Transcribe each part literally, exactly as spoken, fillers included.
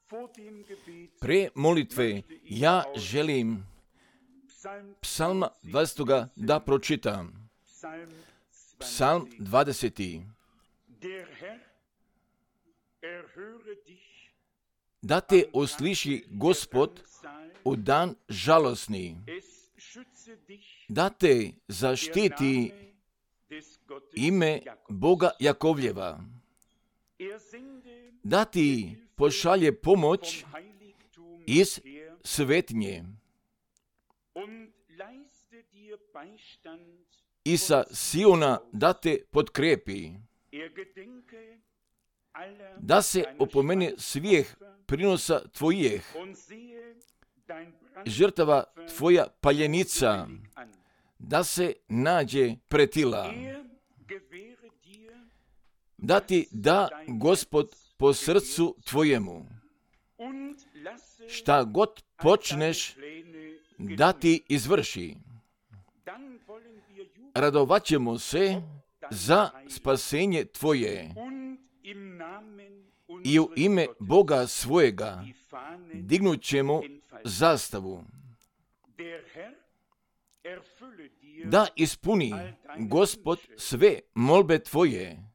Pre molitve ja želim Psalm dvadeset da pročitam. Psalm dvadeset. Da te osliši Gospod u dan žalosni, da te zaštiti ime Boga Jakovljeva, da ti pošalje pomoć iz svetinje i sa Siona da te potkrepi, da se opomene svih prinosa tvojih, žrtava tvoja paljenica, da se nađe pretila, da ti da Gospod po srcu tvojemu, šta god počneš da ti izvrši. Radovat ćemo se za spasenje tvoje i u ime Boga svojega dignut ćemo zastavu. Da ispuni Gospod sve molbe tvoje.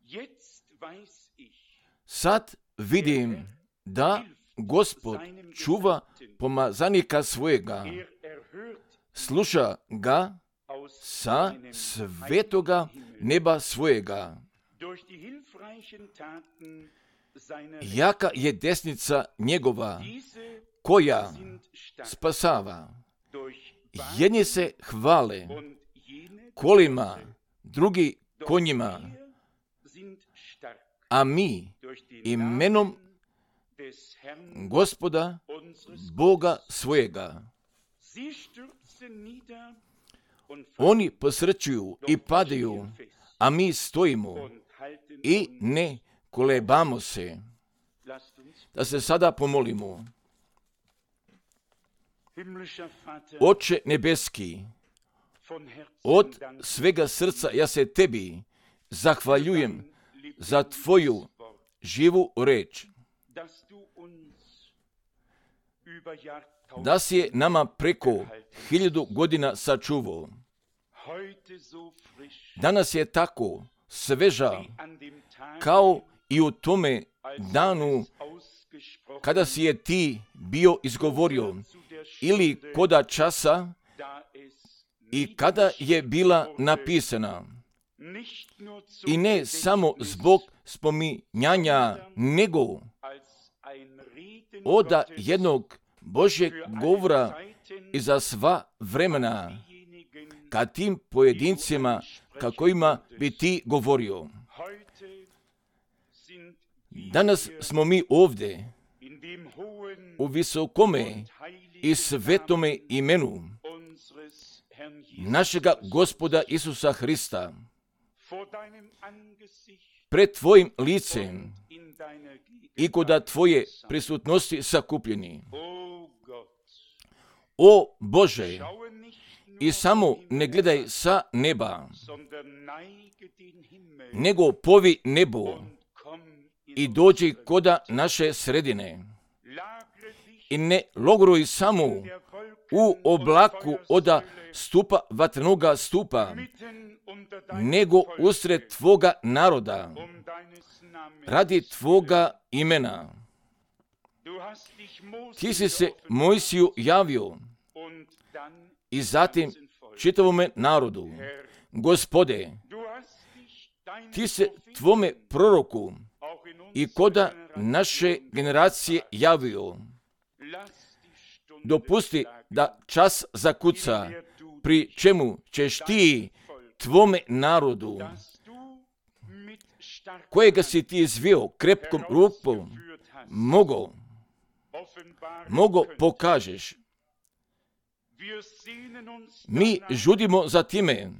Sad vidim da Gospod čuva pomazanika svojega, sluša ga sa svetoga neba svojega. Jaka je desnica njegova, koja spasava. Jedni se hvale kolima, drugi konjima, a mi imenom Gospoda, Boga svojega. Oni posrćuju i padaju, a mi stojimo i ne kolebamo se. Da se sada pomolimo. Oče nebeski, od svega srca ja se tebi zahvaljujem za tvoju živu reč, da si je nama preko hiljadu godina sačuvao. Danas je tako sveža kao i u tome danu kada si je ti bio izgovorio, ili koda časa i kada je bila napisana. I ne samo zbog spominjanja, nego oda jednog Božjeg govora i za sva vremena, ka tim pojedincima kako ima bi ti govorio. Danas smo mi ovdje u visokome i svetome imenu našega Gospoda Isusa Hrista, pred tvojim licem i koda tvoje prisutnosti sakupljeni. O Bože, i samo ne gledaj sa neba, nego povi nebo i dođi koda naše sredine. I ne logoruj samo u oblaku oda stupa vatrenoga stupa, nego usred tvoga naroda, radi tvoga imena. Ti si se Mojsiju javio i zatim čitavome narodu. Gospode, ti se tvome proroku i koda naše generacije javio. Dopusti da čas zakuca, pri čemu ćeš ti tvome narodu, kojega si ti izveo krepkom rukom, mogo, mogo pokažeš. Mi žudimo za time,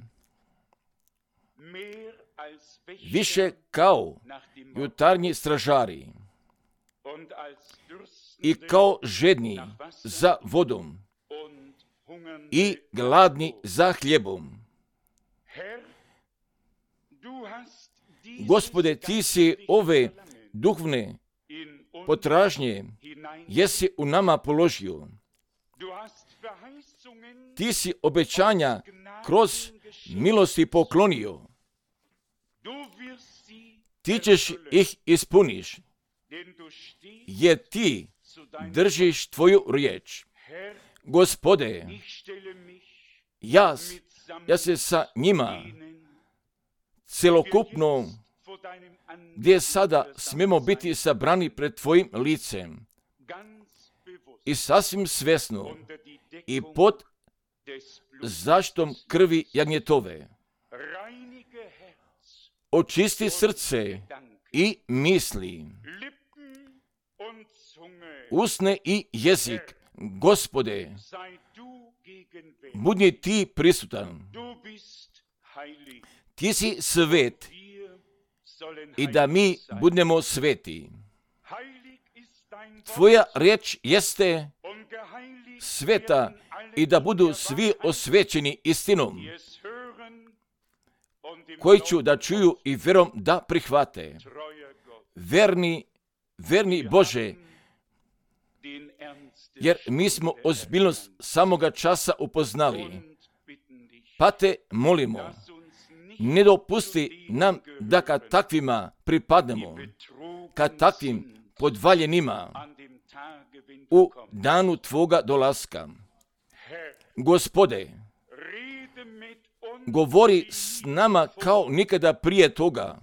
više kao jutarnji stražari i kao žedni za vodom i gladni za hljebom. Gospode, ti si ove duhovne potražnje jesi u nama položio. Ti si obećanja kroz milosti poklonio. Ti ćeš ih ispuniš, jer ti držiš tvoju riječ. Gospode, ja, ja se sa njima celokupno, gdje sada smemo biti sabrani pred tvojim licem i sasvim svjesno i pod zaštitom krvi jagnjetove. Očisti srce i misli, usne i jezik. Gospode, budi ti prisutan. Ti si svet i da mi budemo sveti. Tvoja riječ jeste sveta i da budu svi osvećeni istinom, koji ću da čuju i vjerom da prihvate. Verni, verni Bože, jer mi smo ozbiljnost samoga časa upoznali. Pa te molimo, ne dopusti nam da kad takvima pripadnemo, kad takvim podvaljenima u danu tvoga dolaska. Gospode, govori s nama kao nikada prije toga.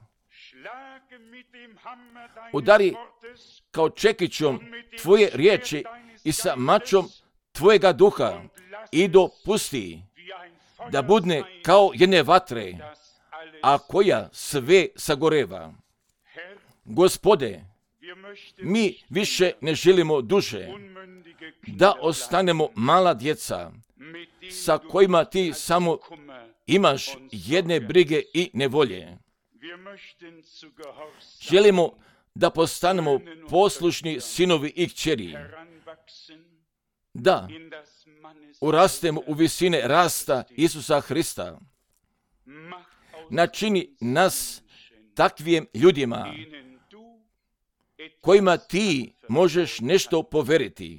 Udari kao čekićom tvoje riječi i sa mačom tvojega duha i dopusti da budne kao jedne vatre, a koja sve sagoreva. Gospode, mi više ne želimo duže da ostanemo mala djeca sa kojima ti samo imaš jedne brige i nevolje. Želimo da postanemo poslušni sinovi i kćeri, da urastemo u visine rasta Isusa Hrista. Načini nas takvim ljudima kojima ti možeš nešto poveriti.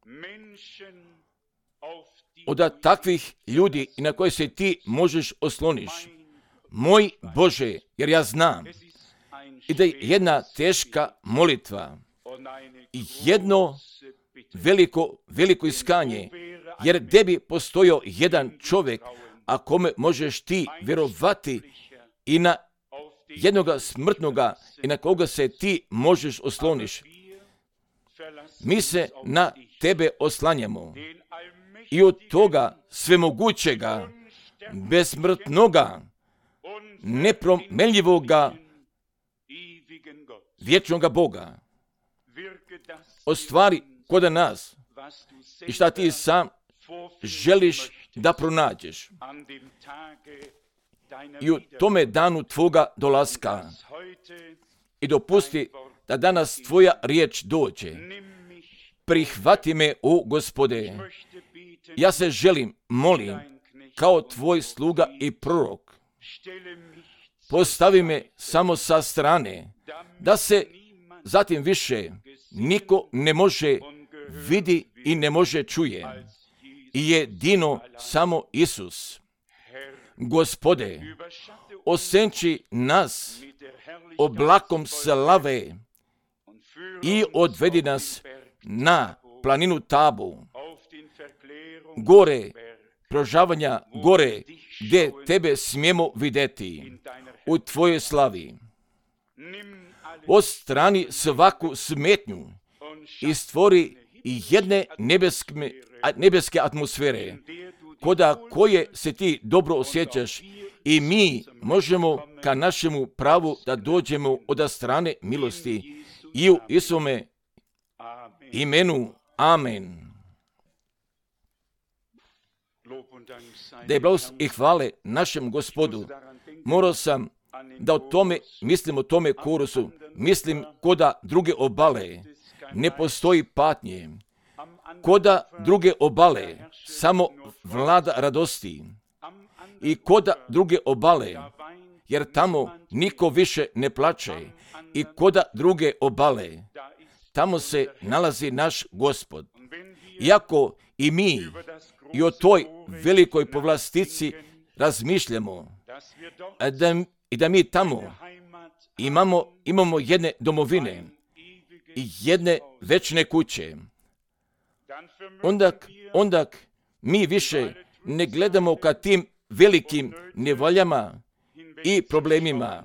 Od takvih ljudi i na koje se ti možeš osloniš. Moj Bože, jer ja znam i da je jedna teška molitva i jedno veliko, veliko iskanje, jer gdje bi postojao jedan čovjek, a kome možeš ti vjerovati i na jednoga smrtnoga i na koga se ti možeš osloniš. Mi se na tebe oslanjamo i od toga svemogućega, besmrtnoga, nepromenljivoga, vječnoga Boga ostvari kod nas i šta ti sam želiš da pronađeš. I u tome danu tvoga dolaska i dopusti da danas tvoja riječ dođe. Prihvati me, o Gospode. Ja se želim, molim, kao tvoj sluga i prorok. Postavi me samo sa strane, da se zatim više niko ne može vidi i ne može čuje. I jedino samo Isus. Gospode, osenči nas oblakom slave i odvedi nas na planinu Tabu, gore, prožavanja gore, gdje tebe smijemo vidjeti u tvojoj slavi. Odstrani svaku smetnju i stvori jedne nebeske, nebeske atmosfere, koda koje se ti dobro osjećaš i mi možemo ka našemu pravu da dođemo od strane milosti i u Isome imenu. Amen. Da je blagost i hvale našem Gospodu. Morao sam da o tome, mislim o tome korusu, mislim koda druge obale ne postoji patnje, koda druge obale samo vlada radosti i koda druge obale, jer tamo niko više ne plače, i koda druge obale, tamo se nalazi naš Gospod. Iako i mi i o toj velikoj povlastici razmišljamo, da, i da mi tamo imamo, imamo jedne domovine i jedne večne kuće, onda, onda mi više ne gledamo ka tim velikim nevoljama i problemima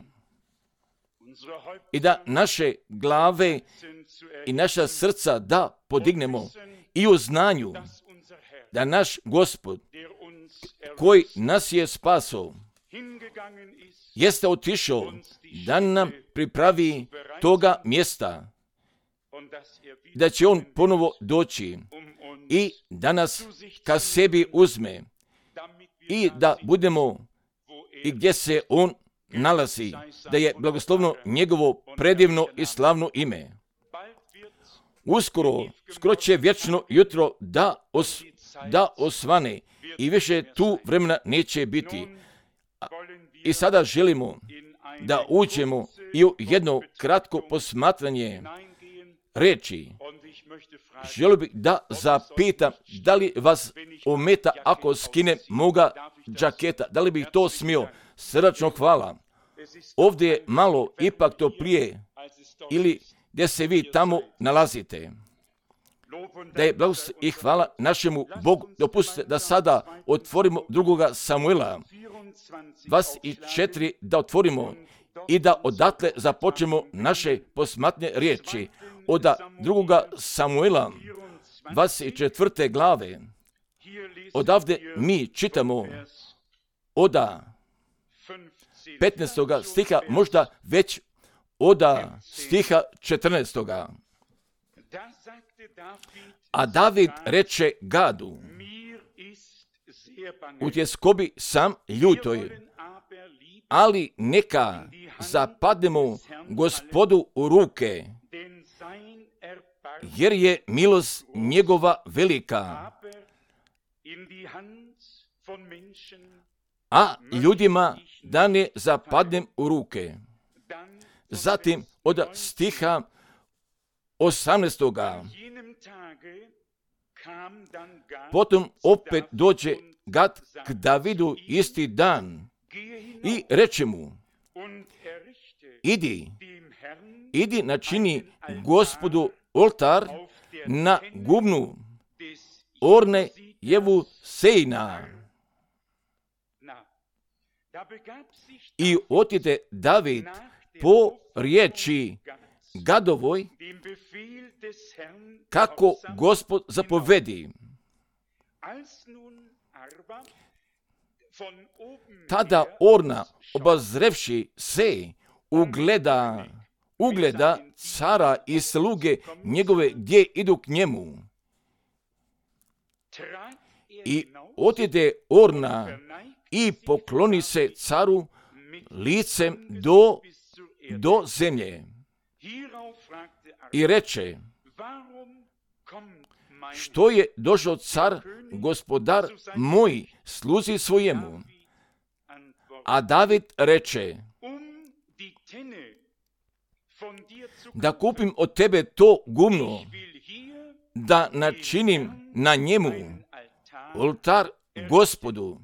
i da naše glave i naša srca da podignemo i u znanju da naš Gospod koji nas je spasao jeste otišao da nam pripravi toga mjesta, da će on ponovo doći i da nas ka sebi uzme i da budemo i gdje se on nalazi, da je blagoslovno njegovo predivno i slavno ime. Uskoro, skoro će vječno jutro da, os, da osvane i više tu vremena neće biti. I sada želimo da uđemo i u jedno kratko posmatranje reči. Želio bih da zapitam da li vas ometa ako skinem moga džaketa, da li bih to smio. Srdačno hvala. Ovdje je malo ipak to prije ili gdje se vi tamo nalazite. Da je blagost i hvala našemu Bogu. Dopustite da sada otvorimo drugoga Samuela dvadeset četiri, da otvorimo i da odatle započnemo naše posmatne riječi. Od drugoga Samuela dvadeset četvrte glave. Odavde mi čitamo od petnaestoga stiha, možda već od stiha četrnaestoga. A David reče Gadu: u tjeskobi sam ljutoj, ali neka zapadnemo Gospodu u ruke, jer je milost njegova velika, a ljudima da ne zapadnem u ruke. Zatim od stiha osamnaestoga. Potom opet dođe Gad k Davidu isti dan i reče mu: idi, idi načini Gospodu oltar na gubnu Orne jevu Sejna. I otide David po riječi Gadovoj, kako Gospod zapovedi. Tada Orna, obazrevši se, ugleda, ugleda cara i sluge njegove gdje idu k njemu. I otide Orna i pokloni se caru licem do, do zemlje. I reče: što je došao car, gospodar moj, sluzi svojemu? A David reče: da kupim od tebe to gumno, da načinim na njemu oltar Gospodu,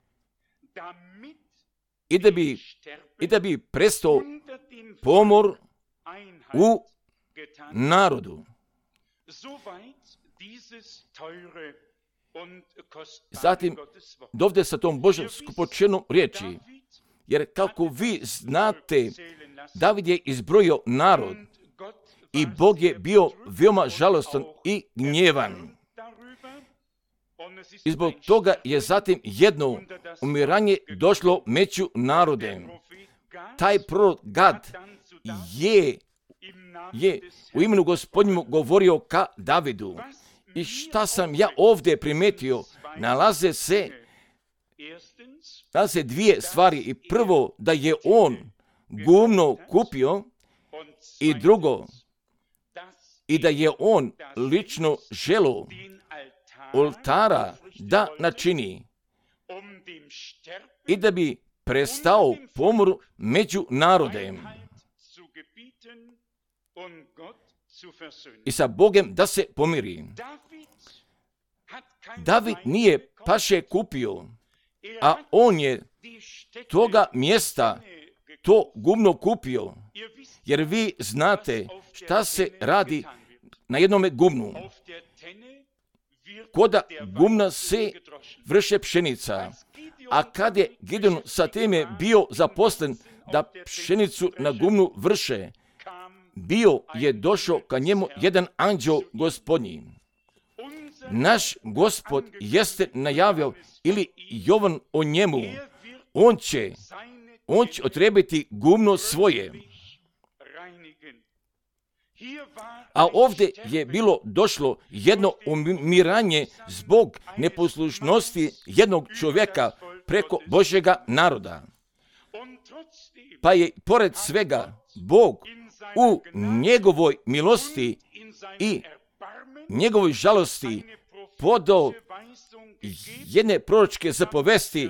i da bi, i da bi prestao pomor u narodu. Zatim, dovde sa tom Božom skupočenom riječi, jer kako vi znate, David je izbrojio narod i Bog je bio veoma žalostan i gnjevan. I zbog toga je zatim jedno umiranje došlo među narodem. Taj prorok Gad je, je u imenu Gospodnjemu govorio ka Davidu. I šta sam ja ovdje primetio? Nalaze se, nalaze dvije stvari. I prvo, da je on gumno kupio, i drugo, i da je on lično želo oltara da načini i da bi prestao pomor među narodem. i sa Bogom da se pomiri. David nije paše kupio, a on je toga mjesta to gumno kupio, jer vi znate šta se radi na jednome gumnu. Koda gumna se vrše pšenica, a kad je Gideon sa time bio zaposlen da pšenicu na gumnu vrše, bio je došao ka njemu jedan anđeo gospodnji. Naš Gospod jeste najavio, ili Jovan o njemu, on će, on će otrebiti gumno svoje. A ovdje je bilo došlo jedno umiranje zbog neposlušnosti jednog čovjeka preko Božjega naroda. Pa je pored svega Bog u njegovoj milosti i njegovoj žalosti podao jedne proročke zapovesti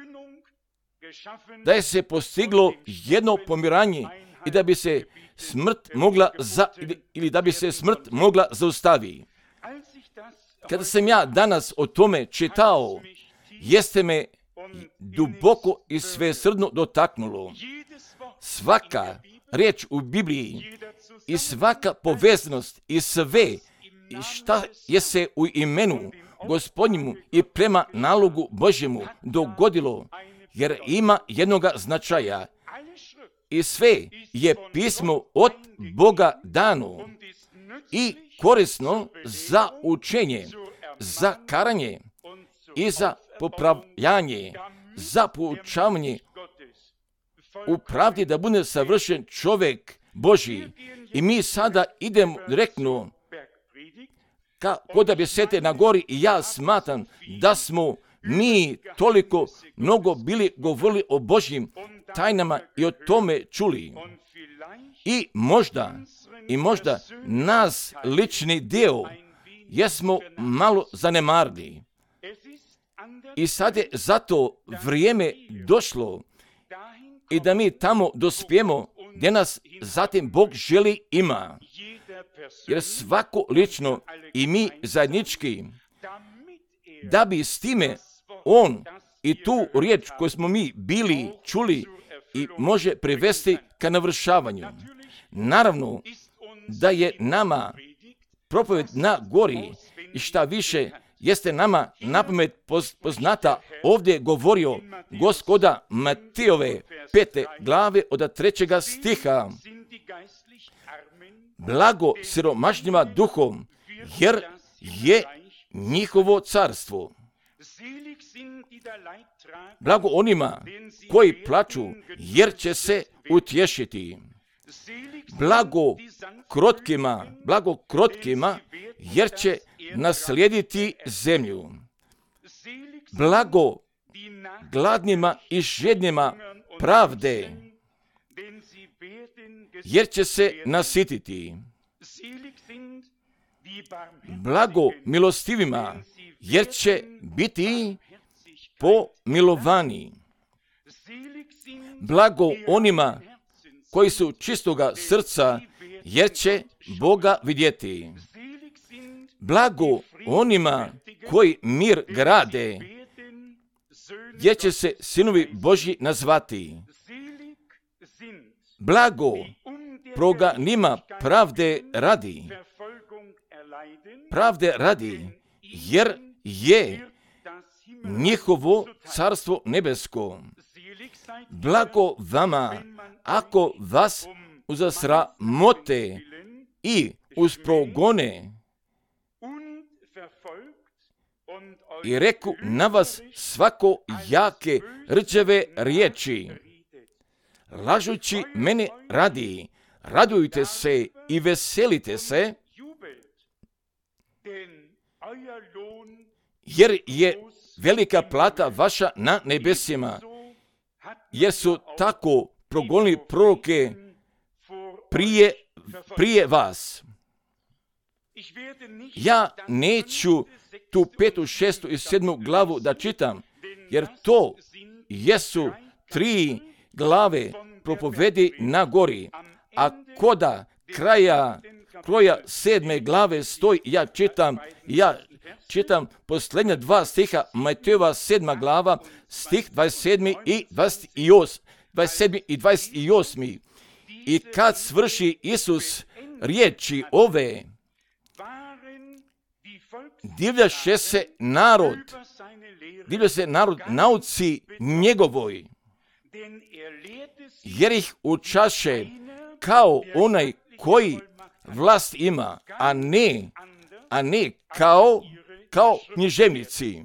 da je se postiglo jedno pomiranje i da bi se smrt mogla za, ili, ili da bi se smrt mogla zaustaviti. Kada sam ja danas o tome čitao, jeste me duboko i svesrdno dotaknulo. Svaka riječ u Bibliji i svaka povezanost i sve i šta je se u imenu Gospodnjemu i prema nalogu Božjemu dogodilo, jer ima jednoga značaja. I sve je pismo od Boga dano i korisno za učenje, za karanje i za popravljanje, za poučavanje u pravdi da bude savršen čovjek Božji. I mi sada idemo direktno kako da bi sete na gori i ja smatram da smo mi toliko mnogo bili govorili o Božjim tajnama i o tome čuli. I možda, i možda nas lični dio jesmo malo zanemarili. I sad je zato vrijeme došlo i da mi tamo dospijemo gdje nas zatim Bog želi ima. Jer svako lično i mi zajednički, da bi s time on i tu riječ koju smo mi bili čuli i može privesti ka navršavanju. Naravno da je nama propoved na gori i šta više jeste nama napamet poznata. Ovdje je govorio Gospoda Matejove pete glave od trećega stiha. Blago siromašnjima duhom, jer je njihovo carstvo. Blago onima koji plaču, jer će se utješiti. Blago krotkima, blago krotkima, jer će naslijediti zemlju. Blago gladnima i žednima pravde, jer će se nasititi. Blago milostivima, jer će biti pomilovani. Blago onima koji su čistoga srca, jer će Boga vidjeti. Blago onima koji mir grade, jer će se sinovi Božji nazvati. Blago proganima pravde radi, pravde radi, jer je njihovo carstvo nebesko. Blago vama, ako vas uzasramote i usprogone i reku na vas svako jake rčeve riječi, lažući mene radi, radujte se i veselite se, jer je velika plata vaša na nebesima, jer su tako progonili proroke prije, prije vas. Ja neću tu petu, šestu i sedmu glavu da čitam, jer to jesu tri glave propovedi na gori, a koda kraja kroja sedme glave stoji, ja čitam, ja čitam posljednja dva stiha, Matejova sedma glava, stih dvadeset sedmi i dvadeset osmi. dvadeset sedmi i dvadeset osmi. I kad svrši Isus riječi ove, divljaše se narod, divlja se narod nauci njegovoj, jer ih učaše kao onaj koji vlast ima, a ne, a ne kao, kao književnici.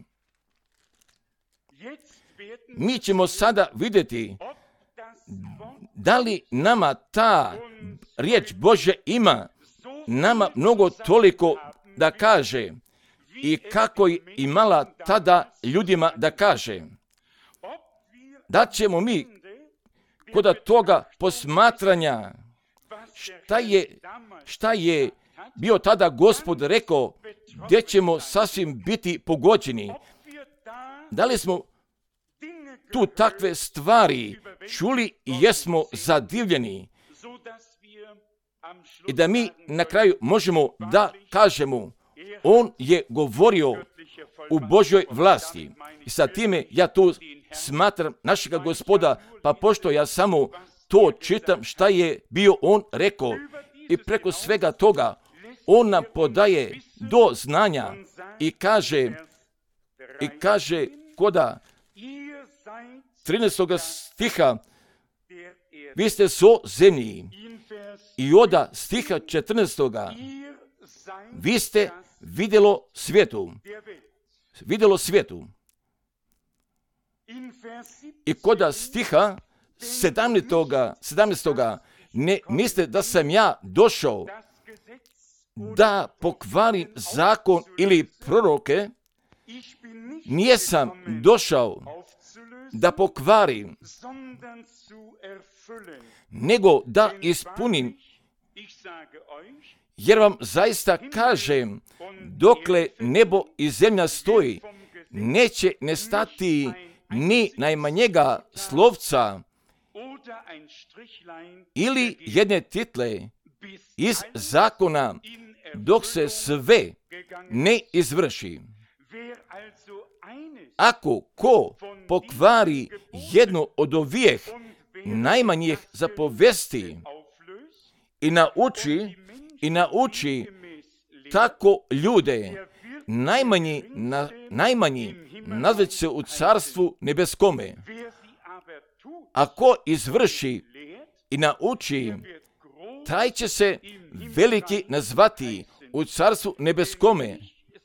Mi ćemo sada vidjeti da li nama ta riječ Božja ima nama mnogo toliko da kaže i kako je imala tada ljudima da kaže. Da ćemo mi kod toga posmatranja šta je, šta je bio tada Gospod rekao, gdje ćemo sasvim biti pogođeni. Da li smo tu takve stvari čuli i jesmo zadivljeni i da mi na kraju možemo da kažemo, on je govorio u Božjoj vlasti. I sa time ja tu smatram našega Gospoda, pa pošto ja samo to čitam šta je bio on rekao i preko svega toga on nam podaje do znanja i kaže, i kaže koda trinaestog stiha, vi ste so zemlji, i oda stiha četrnaestog vi ste vidjelo svijetu, vidjelo svijetu. I koda stiha sedamnaestog ne mislite da sam ja došao da pokvarim zakon ili proroke, nijesam došao da pokvarim, nego da ispunim. Jer vam zaista kažem, dokle nebo i zemlja stoji, neće nestati ni najmanjega slovca ili jedne title iz zakona, dok se sve ne izvrši. Ako ko pokvari jedno od ovih najmanjih zapovesti i nauči, i nauči tako ljude, najmanji, na, najmanji nazvat se u carstvu nebeskome. Ako izvrši i nauči, taj će se veliki nazvati u carstvu nebeskome.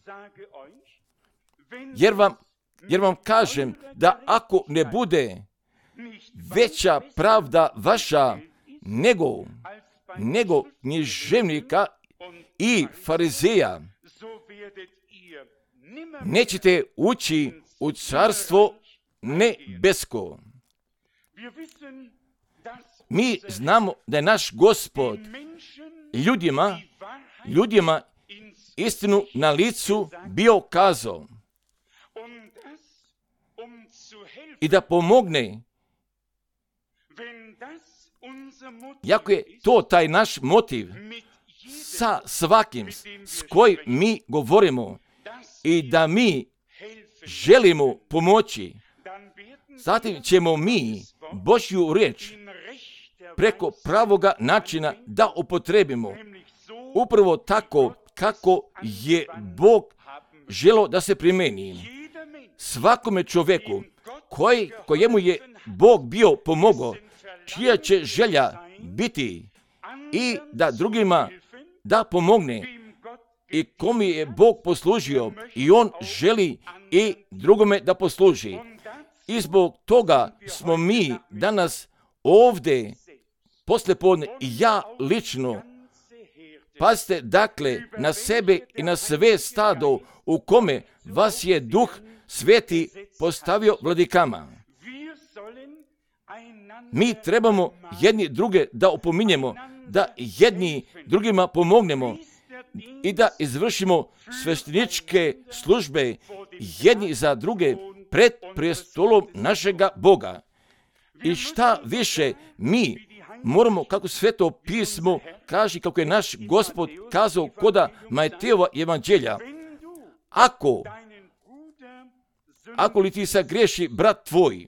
Jer vam, jer vam kažem da ako ne bude veća pravda vaša nego, nego književnika i farizeja, nećete ući u carstvo nebesko. Mi znamo da je naš Gospod ljudima, ljudima istinu na licu bio kazao i da pomogne. Jako je to taj naš motiv sa svakim s kojim mi govorimo i da mi želimo pomoći, zatim ćemo mi Božju riječ preko pravoga načina da upotrebimo. Upravo tako kako je Bog želio da se primeni. Svakome čovjeku koji, kojemu je Bog bio pomogao, čija će želja biti i da drugima da pomogne i komu je Bog poslužio i on želi i drugome da posluži. I zbog toga smo mi danas ovdje poslijepodne i ja lično. Pazite dakle na sebe i na sve stado u kome vas je Duh Sveti postavio vladikama. Mi trebamo jedni druge da opominjemo, da jedni drugima pomognemo i da izvršimo svešteničke službe jedni za druge pred prestolom našega Boga. I šta više, mi moramo, kako Sveto pismo kaže, kako je naš Gospod kazao koda Matejova evanđelja, ako, ako li ti sagreši brat tvoj,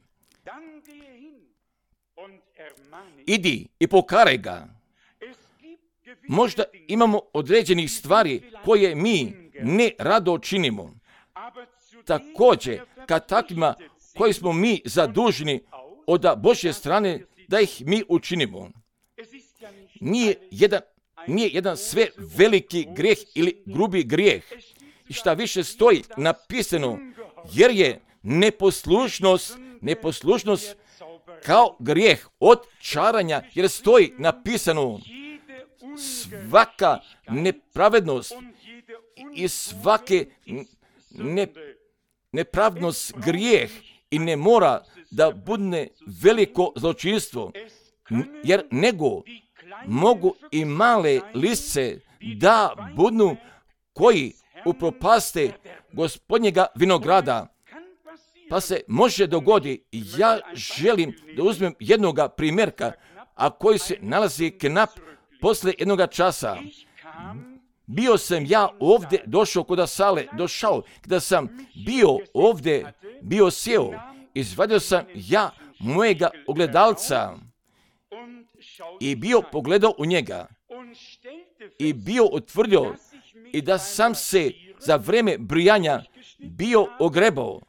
idi i pokaraj ga. Možda imamo određenih stvari koje mi ne rado činimo. Također, kad takvima koji smo mi zaduženi od Božje strane, da ih mi učinimo. Nije jedan, nije jedan sve veliki grijeh ili grubi grijeh. I šta više stoji napisano, jer je neposlušnost, neposlušnost kao grijeh od čaranja, jer stoji napisano svaka nepravednost i svake ne, nepravdnost grijeh i ne mora da bude veliko zločinstvo, jer nego mogu i male lisce da budu koji upropaste Gospodnjega vinograda. Pa se može dogodi, ja želim da uzmem jednoga primjerka, a koji se nalazi knap posle jednoga časa. Bio sam ja ovdje došao kod sale, došao, kada sam bio ovdje, bio sjeo, izvadio sam ja mojega ogledalca i bio pogledao u njega i bio utvrdio i da sam se za vrijeme brijanja bio ogrebao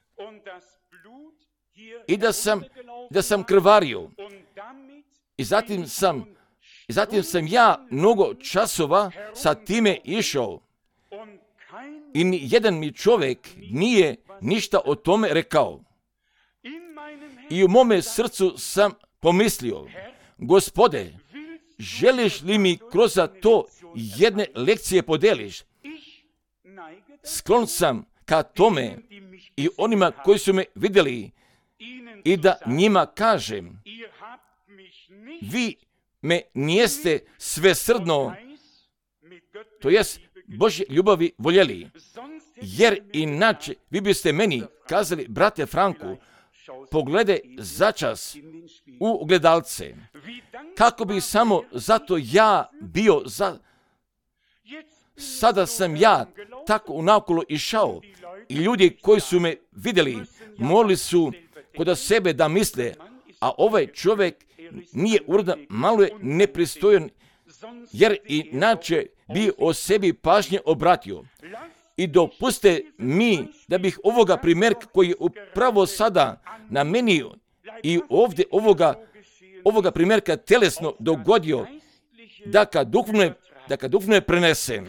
i da sam, da sam krvario. I zatim sam, i zatim sam ja mnogo časova sa time išao i ni jedan mi čovjek nije ništa o tome rekao. I u mome srcu sam pomislio, Gospode, želiš li mi kroz to jedne lekcije podeliš? Sklon sam ka tome i onima koji su me vidjeli i da njima kažem, vi me nijeste svesrdno, to jest Božje ljubavi voljeli, jer inače vi biste meni kazali, brate Franku, pogledaj začas u ogledalce, kako bi samo zato ja bio za... Sada sam ja tako unakolo išao i ljudi koji su me vidjeli, morali su kod sebe da misle, a ovaj čovjek nije uredan, malo je nepristojan, jer inače bi o sebi pažnje obratio. I dopuste mi da bih ovoga primjerka koji je upravo sada na meni i ovdje ovoga, ovoga primjerka telesno dogodio, da kad duhovno, da kad duhovno prenesem.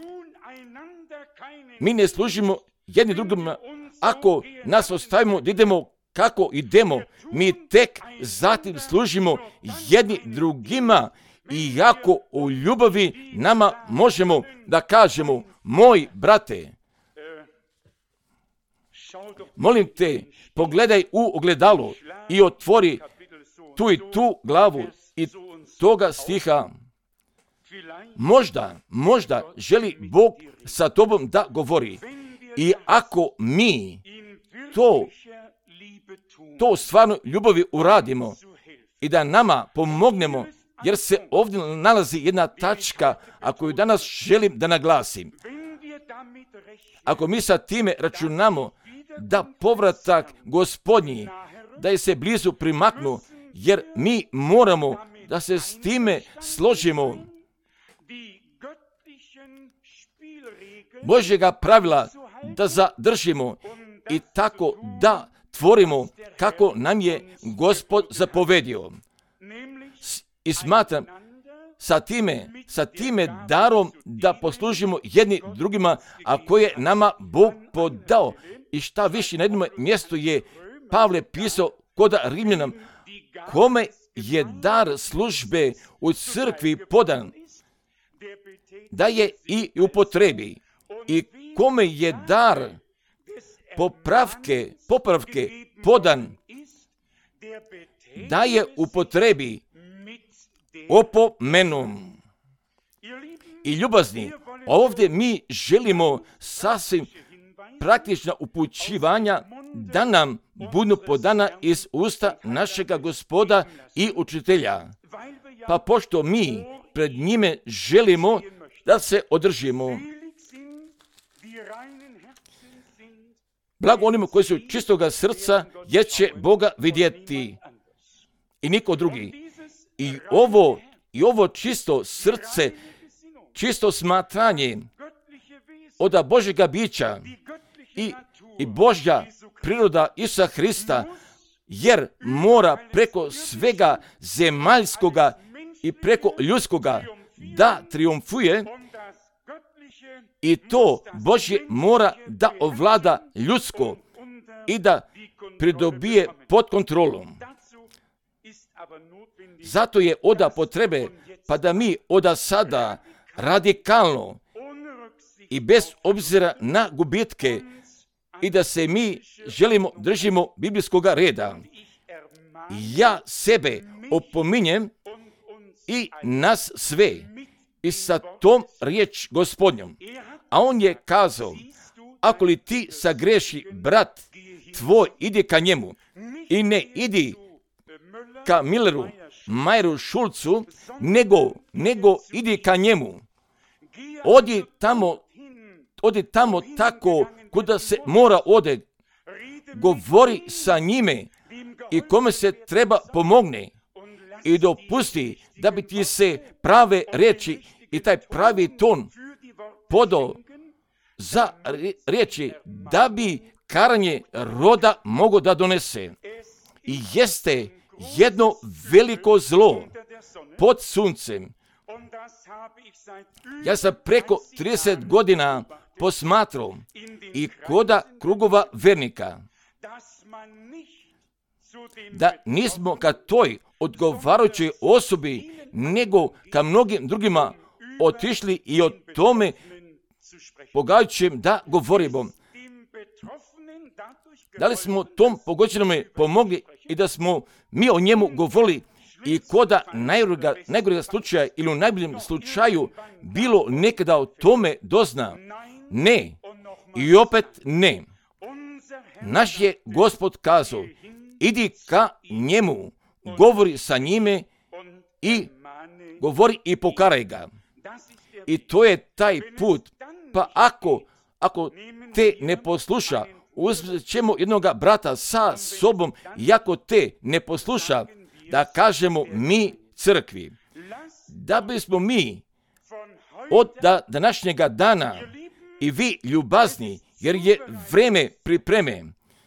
Mi ne služimo jedni drugima, ako nas ostavimo da idemo kako idemo, mi tek zatim služimo jedni drugima i jako u ljubavi nama možemo da kažemo, moj brate, molim te, pogledaj u ogledalo i otvori tu i tu glavu i toga stiha. Možda, možda želi Bog sa tobom da govori. I ako mi to, to stvarno ljubavi uradimo i da nama pomognemo, jer se ovdje nalazi jedna tačka, a koju danas želim da naglasim. Ako mi sa time računamo da povratak Gospodnji, da je se blizu primaknu, jer mi moramo da se s time složimo. Božjega pravila da zadržimo i tako da tvorimo kako nam je Gospod zapovedio. I smatram sa time, sa time darom da poslužimo jedni drugima, a koje nama Bog podao. I šta više, na jednom mjestu je Pavle pisao kod Rimljanam, kome je dar službe u crkvi podan, da je i upotrebi. I kome je dar popravke, popravke podan, da je upotrebi opomenom. I ljubazni, ovdje mi želimo sasvim praktična upućivanja da nam budu podana iz usta našega Gospoda i učitelja. Pa pošto mi pred njime želimo da se održimo, blago onima koji su čistoga srca, jer će Boga vidjeti i niko drugi. I ovo, i ovo čisto srce, čisto smatranje od Božjega bića i, i Božja priroda Isusa Hrista, jer mora preko svega zemaljskoga i preko ljudskoga da triumfuje, i to Božje mora da ovlada ljudsko i da pridobije pod kontrolom. Zato je oda potrebe, pa da mi oda sada radikalno i bez obzira na gubitke i da se mi želimo držimo biblijskog reda. Ja sebe opominjem i nas sve i sa tom riječ Gospodnjom. A on je kazao, ako li ti sagreši brat tvoj, idi ka njemu i ne idi ka Milleru, Majeru, Šulcu, nego, nego idi ka njemu. Odi tamo, odi tamo tako kuda se mora ode. Govori sa njime i kome se treba pomogne i dopusti da bi ti se prave riječi i taj pravi ton podao za riječi da bi karanje roda mogo da donese. I jeste jedno veliko zlo pod suncem. Ja sam preko trideset godina posmatrao i koda krugova vernika da nismo ka toj odgovarajućoj osobi nego ka mnogim drugima otišli i o tome pogađajućem da govorimo. Da li smo tom pogođenome pomogli i da smo mi o njemu govorili i koda najgorega, najgorega slučaja ili u najboljem slučaju bilo nekada o tome dozna? Ne. I opet ne. Naš je Gospod kazao, idi ka njemu, govori sa njime i govori i pokaraj ga. I to je taj put. Pa ako, ako te ne posluša, uzet ćemo jednog brata sa sobom, i ako te ne posluša, da kažemo mi crkvi. Da bismo mi od današnjega dana i vi ljubazni, jer je vreme pripreme,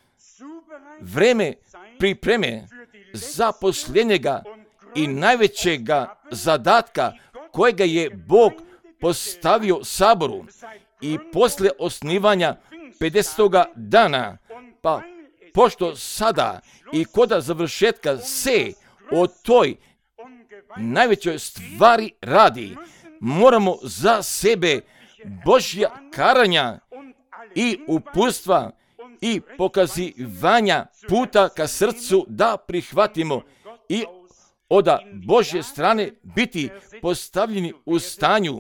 vreme pripreme za posljednjega i najvećega zadatka kojega je Bog postavio saboru i posle osnivanja pedesetoga dana, pa pošto sada i koda završetka se o toj najvećoj stvari radi, moramo za sebe Božja karanja i uputstva i pokazivanja puta ka srcu da prihvatimo i od Božje strane biti postavljeni u stanju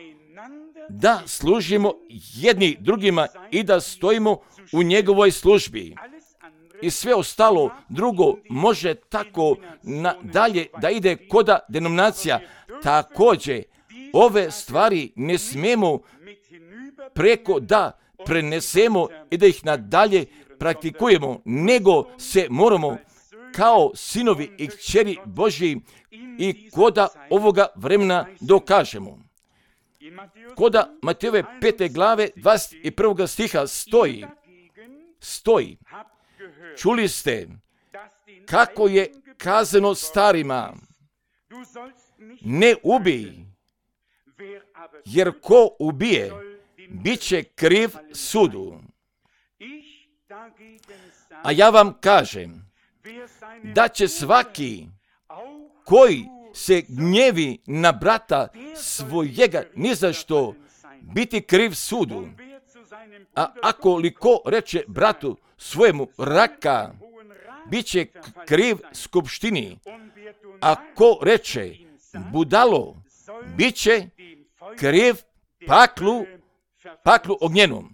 da služimo jedni drugima i da stojimo u njegovoj službi. I sve ostalo drugo može tako dalje da ide koda denominacija. Također, ove stvari ne smijemo preko da prenesemo i da ih nadalje praktikujemo, nego se moramo kao sinovi i kćeri Božji i koda ovoga vremena dokažemo. Koda Matejove pete glave dvadeset prvog stiha stoji, stoji, čuli ste kako je kazano starima, ne ubij, jer ko ubije, bit će kriv sudu. A ja vam kažem, da će svaki koji se gnjevi na brata svojega ni za što biti kriv sudu. A ako li ko reče bratu svojemu raka, bit će kriv skupštini. A ko reče budalo, bit će kriv paklu, paklu ognjenom.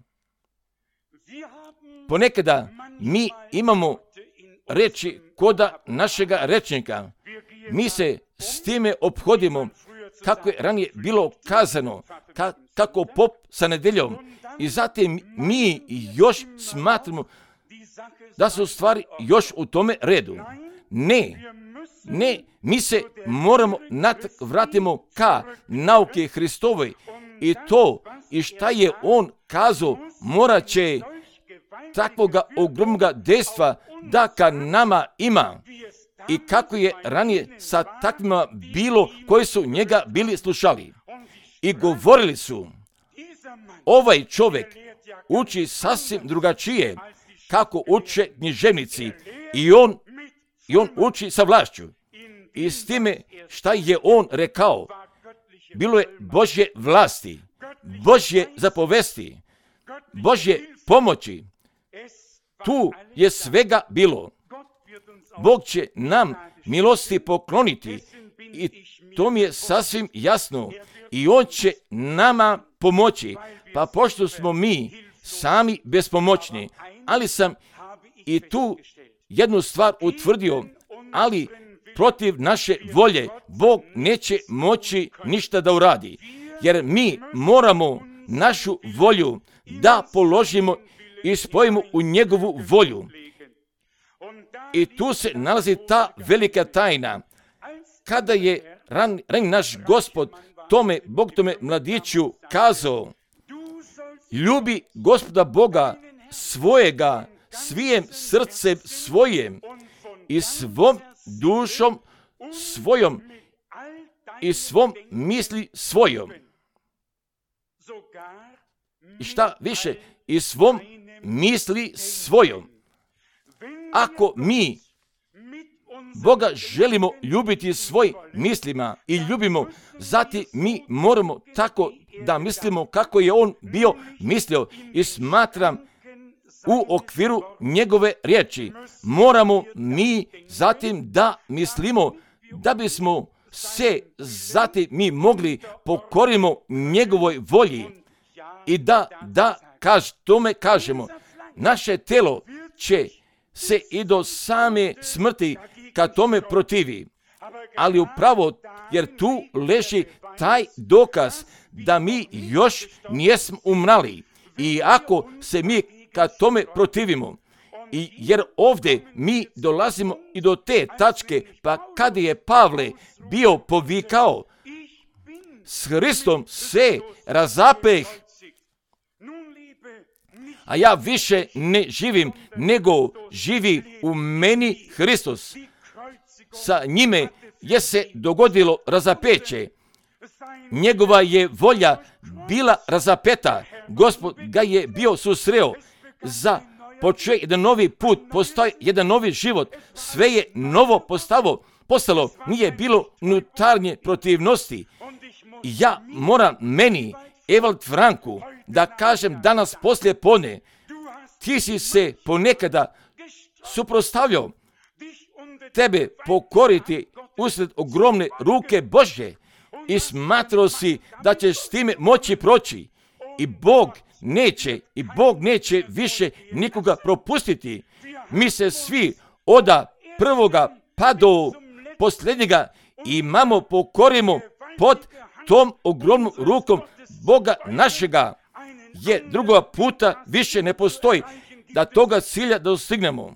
Ponekada mi imamo reči koda našega rečnika. Mi se s time ophodimo, kako je ranije bilo kazano, ka, kako pop sa nedeljom. I zatim mi još smatramo da su stvari još u tome redu. Ne, ne, mi se moramo natrag vratimo ka nauke Hristovoj i to i šta je on kazao morat će takvoga ogromnoga dejstva da ka nama ima i kako je ranije sa takvima bilo koji su njega bili slušali i govorili su ovaj čovjek uči sasvim drugačije kako uče književnici i on, i on uči sa vlašću. I s time šta je on rekao, bilo je Božje vlasti, Božje zapovesti, Božje pomoći. Tu je svega bilo. Bog će nam milosti pokloniti i to mi je sasvim jasno. I on će nama pomoći. Pa pošto smo mi sami bespomoćni, ali sam i tu jednu stvar utvrdio, ali protiv naše volje Bog neće moći ništa da uradi, jer mi moramo našu volju da položimo i spojimo u njegovu volju. I tu se nalazi ta velika tajna. Kada je ran, ran naš Gospod tome, Bog tome mladiću kazao, ljubi Gospoda Boga svojega, svijem srcem svojim i svom dušom svojom i svom misli svojom. I šta više, i svom misli svojom. Ako mi Boga želimo ljubiti svoj mislima i ljubimo, zatim mi moramo tako da mislimo kako je on bio mislio i smatram u okviru njegove riječi. Moramo mi zatim da mislimo da bismo se zatim mi mogli pokorimo njegovoj volji i da, da kaž, tome kažemo, naše telo će se i do same smrti kad tome protivi. Ali upravo jer tu leži taj dokaz da mi još nijesmo umrali. I ako se mi kad tome protivimo, i jer ovdje mi dolazimo i do te tačke, pa kada je Pavle bio povikao, s Hristom se razapeh, a ja više ne živim, nego živi u meni Hristos. Sa njime je se dogodilo razapeće. Njegova je volja bila razapeta. Gospod ga je bio susreo. Za počeo jedan novi put, postao jedan novi život. Sve je novo postavo, postalo. Nije bilo unutarnje protivnosti. Ja moram meni, Evald Franku, da kažem danas poslije podne, ti si se ponekada suprotstavljao, tebe pokoriti usred ogromne ruke Božje i smatrao si da ćeš s time moći proći. I Bog neće, i Bog neće više nikoga propustiti. Mi se svi oda prvoga pa do posljednjega imamo pokorimo pod tom ogromnom rukom Boga našega, jer drugoga puta više ne postoji da toga cilja dostignemo.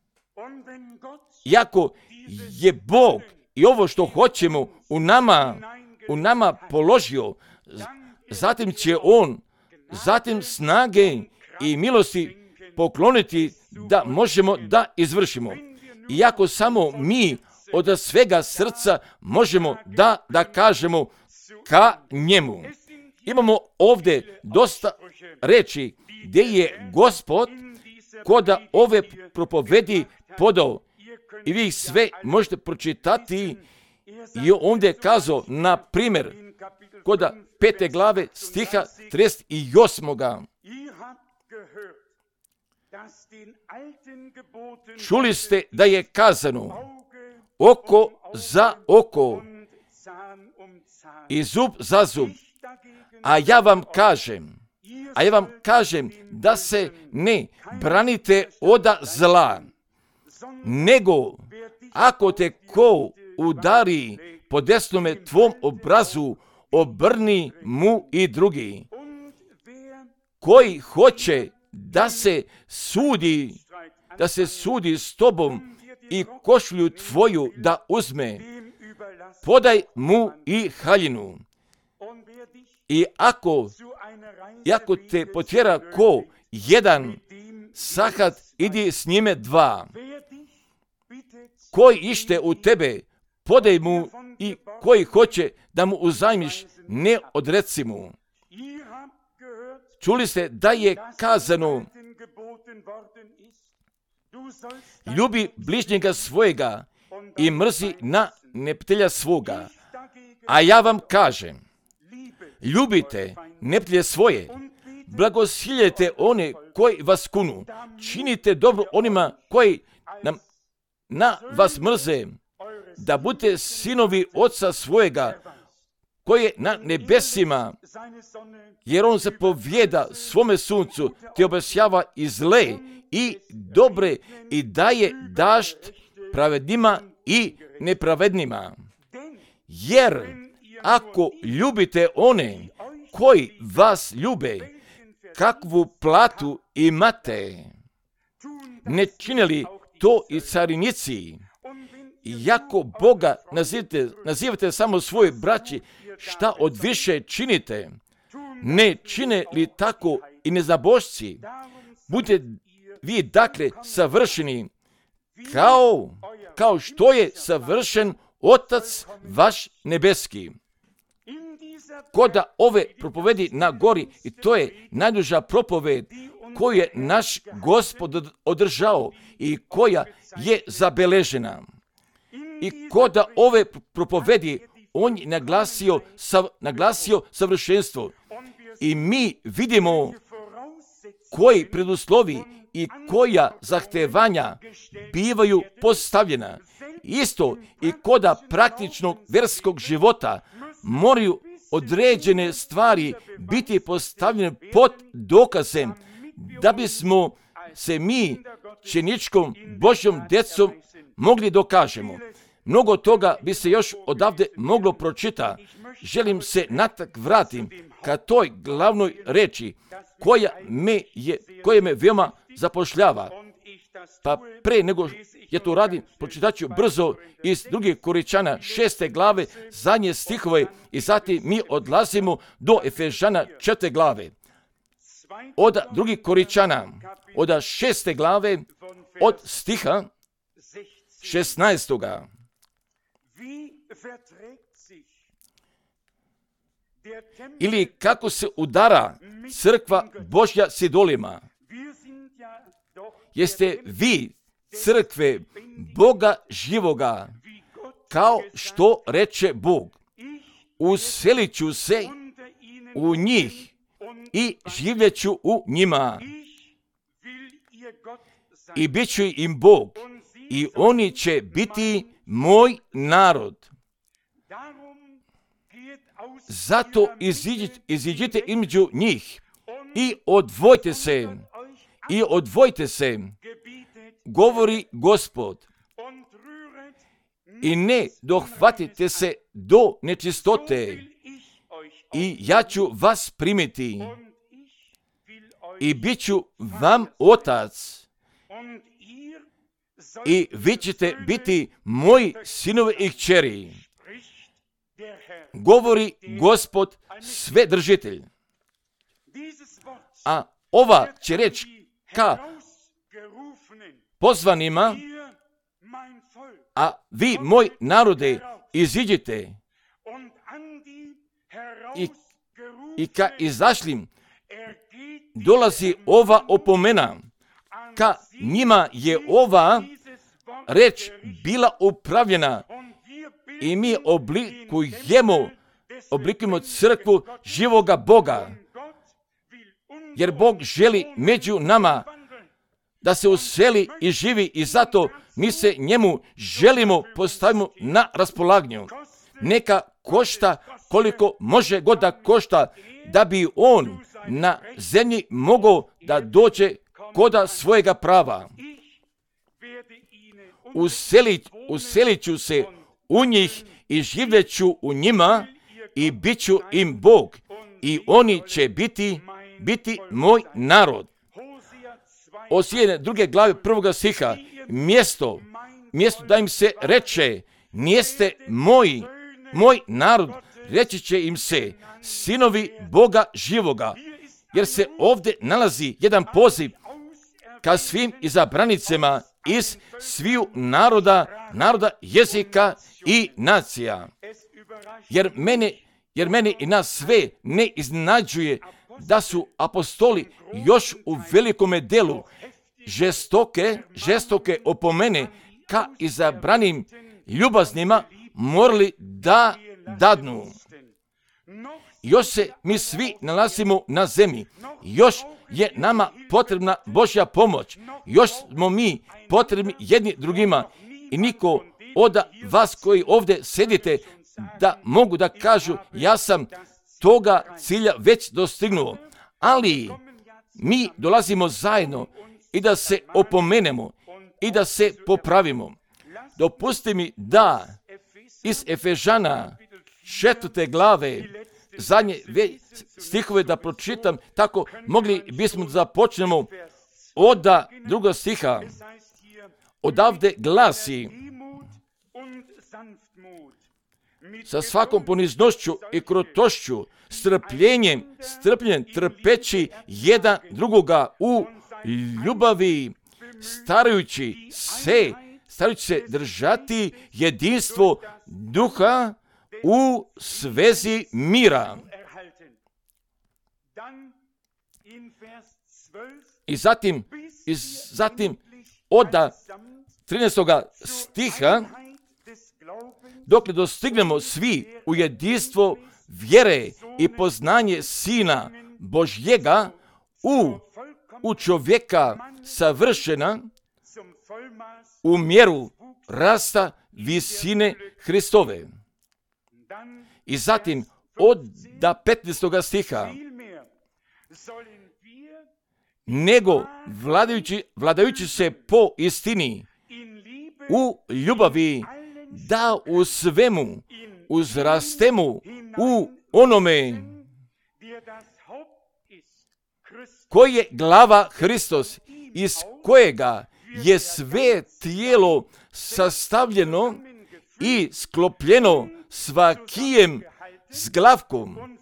Iako je Bog i ovo što hoćemo u nama, u nama položio, zatim će On, zatim snage i milosti pokloniti da možemo da izvršimo. Iako samo mi od svega srca možemo da, da kažemo ka njemu. Imamo ovdje dosta reči gdje je Gospod koda ove propovedi podao i vi ih sve možete pročitati i ovdje je kazao, na primjer, koda pete glave stiha trideset osmoga Čuli ste da je kazano oko za oko i zub za zub, a ja vam kažem, a ja vam kažem da se ne branite od zla, nego ako te ko udari po desnome tvom obrazu obrni mu i drugi. Koji hoće da se sudi, da se sudi s tobom i košulju tvoju da uzme, podaj mu i haljinu. I ako, i ako te potjera ko jedan, sahat idi s njime dva. Koji ište u tebe, podaj mu, i koji hoće da mu uzajmiš, ne odreci mu. Čuli ste da je kazano, ljubi bližnjega svojega i mrzi na neprijatelja svoga. A ja vam kažem, ljubite neprijatelje svoje, blagosiljajte one koji vas kunu, činite dobro onima koji nam, na vas mrze, da budete sinovi Oca svojega, koji je na nebesima, jer on zapovjeda svome suncu, te obasjava i zle i dobre i daje dašt pravednima i nepravednima. Jer ako ljubite one koji vas ljube, kakvu platu imate? Ne čine li to i carinici? Iako Boga nazivate, nazivate samo svoje braći, šta od više činite? Ne čine li tako i nezabošci? Budite vi dakle savršeni, kao, kao što je savršen Otac vaš nebeski. Koda ove propovedi na gori, i to je najduža propoved koju je naš Gospod održao i koja je zabeležena. I koda ove propovedi on je naglasio, sav, naglasio savršenstvo. I mi vidimo koji preduslovi i koja zahtevanja bivaju postavljena. Isto i koda praktičnog vjerskog života moraju određene stvari biti postavljene pod dokazem, da bismo se mi čeničkom Božjom djecom mogli dokažemo. Mnogo toga bi se još odavde moglo pročita. Želim se natak vratim ka toj glavnoj reči koja me, je, koja me veoma zapošljava. Pa pre nego ja to radim, pročitat ću brzo iz drugih Koričana šeste glave, zadnje stihove, i zatim mi odlazimo do Efežana četvrte glave. Od drugih Koričana, od šeste glave, od stiha šesnaestoga. Ili kako se udara crkva Božja s idolima. Jeste vi crkve Boga živoga, kao što reče Bog. Uselit ću se u njih i živjet ću u njima. I bit ću im Bog i oni će biti moj narod. Zato iziđite, iziđite između njih i odvojte se, i odvojte se, govori Gospod, i ne dohvatite se do nečistote, i ja ću vas primiti, i bit ću vam otac, i vi ćete biti moji sinovi i kćeri, govori Gospod Svedržitelj. A ova će reč ka pozvanima, a vi, moj narode, iziđite, i, i ka izašlim dolazi ova opomena. Ka njima je ova reč bila upravljena i mi oblikujemo, oblikujemo crkvu živoga Boga. Jer Bog želi među nama da se useli i živi, i zato mi se njemu želimo postavimo na raspolaganju. Neka košta koliko može god da košta, da bi on na zemlji mogao da dođe koda svojega prava. Uselit, uselit ću se u njih i živjeću u njima i bit ću im Bog i oni će biti, biti moj narod. Osije druge glave prvoga stiha, mjesto, mjesto da im se reče, nijeste moji, moj narod, reći će im se, sinovi Boga živoga, jer se ovdje nalazi jedan poziv ka svim izabranicama iz sviju naroda, naroda, jezika i nacija. Jer mene, jer mene i nas sve ne iznenađuje da su apostoli još u velikome delu žestoke, žestoke opomene ka izabranim ljubaznima morali da dadnu. Još se mi svi nalazimo na zemlji, još je nama potrebna Božja pomoć, još smo mi potrebni jedni drugima i niko od vas koji ovdje sedite da mogu da kažu ja sam toga cilja već dostignuo, ali mi dolazimo zajedno i da se opomenemo i da se popravimo. Dopusti mi da iz Efežana četvrte glave zadnje stihove da pročitam, tako mogli bismo da započnemo od druga stiha. Odavde glasi, sa svakom poniznošću i krotošću, strpljenjem, strpljenjem trpeći jedan drugoga u ljubavi, starajući se, starajući se držati jedinstvo duha u svezi mira. I zatim, i zatim od trinaestog stiha, dokle dostignemo svi u jedinstvo vjere i poznanje Sina Božjega u, u čovjeka savršena u mjeru rasta visine Hristove. I zatim od petnaestog stiha, nego vladajući, vladajući se po istini u ljubavi da u svemu uzrastemo u onome koji je glava Hristos, iz kojega je sve tijelo sastavljeno i sklopljeno svakijem zglavkom,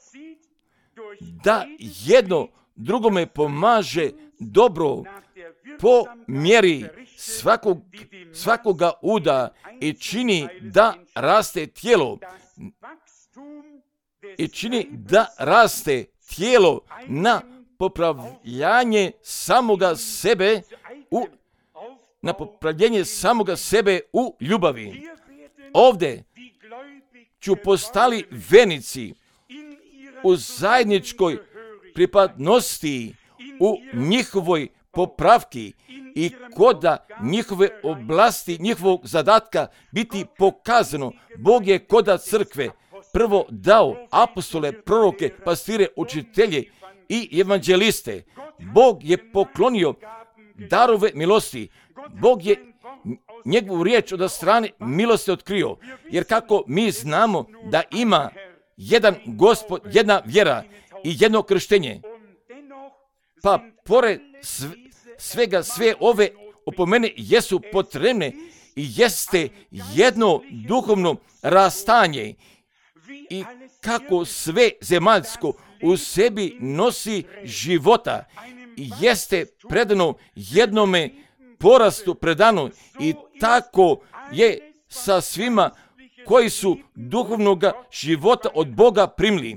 da jedno drugome pomaže dobro po mjeri svakog, svakoga uda i čini da raste tijelo i čini da raste tijelo na popravljanje samoga sebe u na popravljanje samoga sebe u ljubavi. Ovdje ću postali venici u zajedničkoj pripadnosti, u njihovoj popravki i koda njihove oblasti, njihovog zadatka biti pokazano. Bog je koda crkve prvo dao apostole, proroke, pastire, učitelje i evanđeliste. Bog je poklonio darove milosti. Bog je njegovu riječ od strane milosti otkrio. Jer kako mi znamo da ima jedan Gospod, jedna vjera i jedno krštenje, pa pored svega sve ove opomene jesu potrebne i jeste jedno duhovno rastanje i kako sve zemaljsko u sebi nosi života i jeste predano jednome porastu predano i tako je sa svima koji su duhovnog života od Boga primili.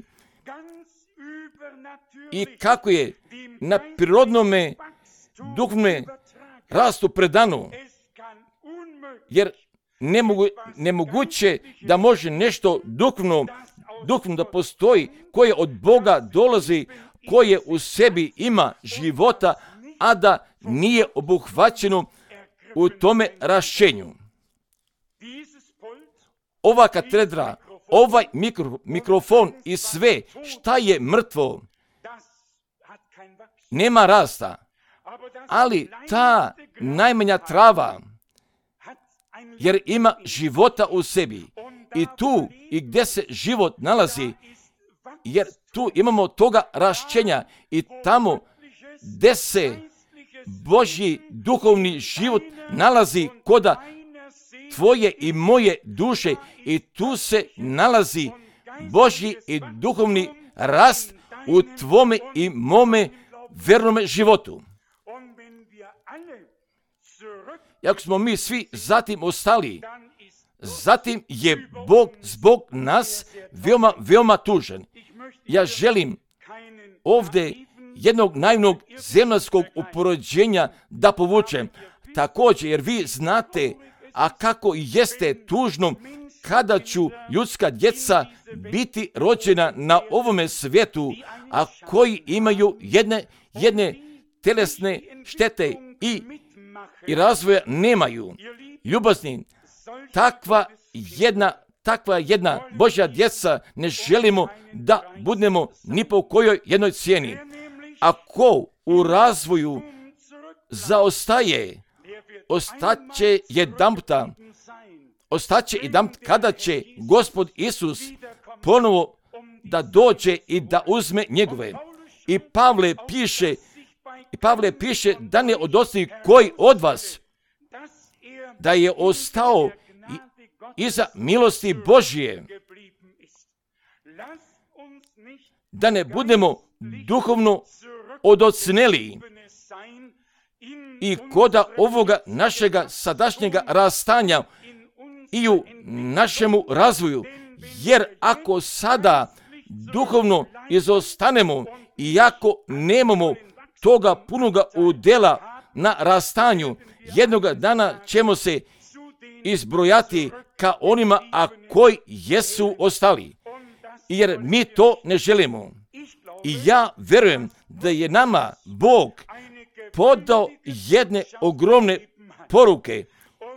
I kako je na prirodnome duhovnome rastu predano, jer nemogu, nemoguće da može nešto duhovno, duhovno da postoji koje od Boga dolazi, koje u sebi ima života, a da nije obuhvaćeno u tome rašćenju. Ova katedra, ovaj mikro, mikrofon i sve šta je mrtvo, nema rasta, ali ta najmanja trava, jer ima života u sebi i tu i gdje se život nalazi, jer tu imamo toga rašćenja i tamo gdje se Božji duhovni život nalazi koda tvoje i moje duše i tu se nalazi Božji i duhovni rast u tvome i mome vernome životu. I ako smo mi svi zatim ostali, zatim je Bog zbog nas veoma, veoma tužan. Ja želim ovdje jednog naivnog zemaljskog uporođenja da povučem. Također, jer vi znate, a kako jeste tužno kada ću ljudska djeca biti rođena na ovome svijetu, a koji imaju jedne, jedne telesne štete i, i razvoja nemaju. Ljubazni, takva jedna, takva jedna Božja djeca ne želimo da budemo ni po kojoj jednoj cijeni. Ako u razvoju zaostaje, ostaće jedanputa, ostaće jedanput kada će Gospod Isus ponovo da dođe i da uzme njegove. I Pavle piše, i Pavle piše da ne odosti koji od vas da je ostao iza milosti Božje, da ne budemo duhovno odocneli i koda ovoga našega sadašnjega rastanja i u našemu razvoju, jer ako sada duhovno izostanemo i ako nemamo toga punoga udjela na rastanju, jednoga dana ćemo se izbrojati ka onima, a koji jesu ostali. Jer mi to ne želimo. I ja verujem da je nama Bog podao jedne ogromne poruke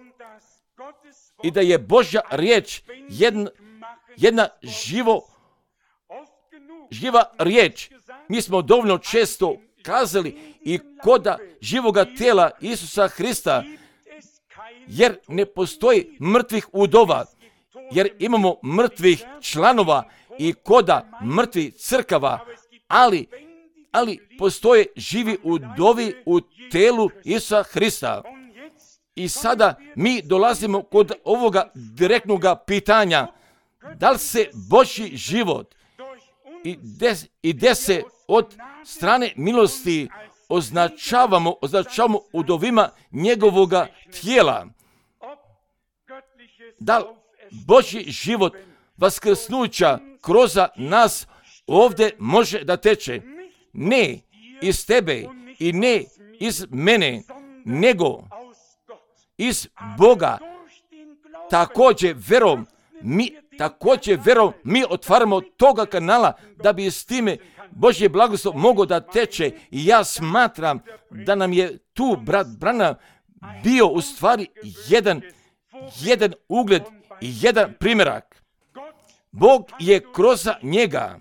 i da je Božja riječ jedna, jedna živo, živa riječ. Mi smo dovoljno često kazali i koda živoga tijela Isusa Hrista, jer ne postoji mrtvih udova, jer imamo mrtvih članova i koda mrtvih crkava, ali, ali postoje živi udovi u tijelu Isusa Hrista. I sada mi dolazimo kod ovoga direktnog pitanja, da li se Božji život i gdje se od strane milosti označavamo, označavamo udovima njegovoga tijela. Da li Božji život vaskrsnuća kroz nas ovdje može da teče? Ne iz tebe i ne iz mene, nego iz Boga. Također verom, mi također verom mi otvaramo toga kanala da bi s time Božje blagoslov mogao da teče. I ja smatram da nam je tu brat Branham bio u stvari jedan, jedan ugled i jedan primjerak. Bog je kroz njega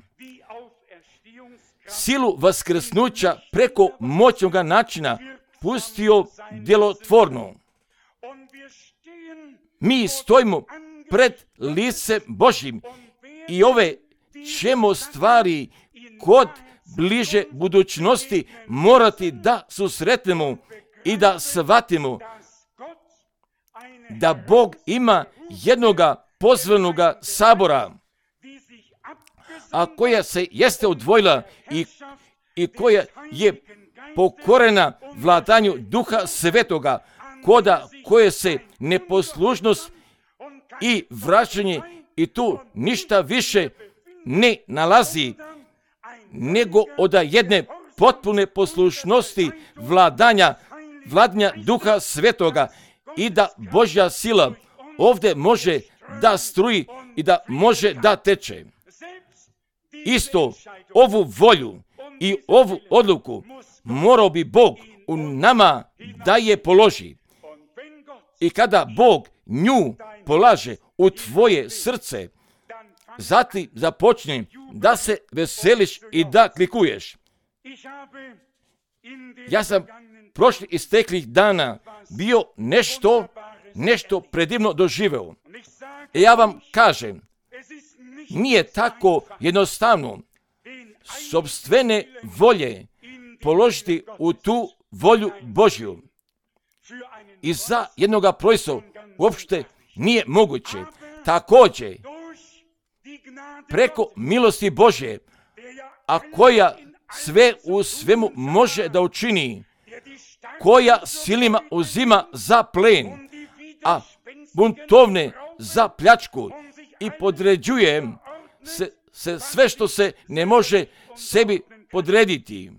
silu vaskrsnuća preko moćnog načina pustio djelotvorno. Mi stojimo pred licem Božjim i ove ćemo stvari kod bliže budućnosti morati da susretnemo i da shvatimo da Bog ima jednoga pozvanoga sabora, a koja se jeste odvojila i, i koja je pokorena vladanju Duha Svetoga, koda koje se neposlušnost i vraćanje i tu ništa više ne nalazi nego od jedne potpune poslušnosti vladanja, vladanja Duha Svetoga i da Božja sila ovdje može da struji i da može da teče. Isto ovu volju i ovu odluku morao bi Bog u nama da je položi. I kada Bog nju polaže u tvoje srce, zatim započni da se veseliš i da klikuješ. Ja sam prošli isteklih dana bio nešto, nešto predivno doživeo. Ja vam kažem, nije tako jednostavno sopstvene volje položiti u tu volju Božju. I za jednoga proizvoda uopšte nije moguće. Također, preko milosti Božje, a koja sve u svemu može da učini, koja silima uzima za plen, a buntovne za pljačku i podređuje se, se sve što se ne može sebi podrediti.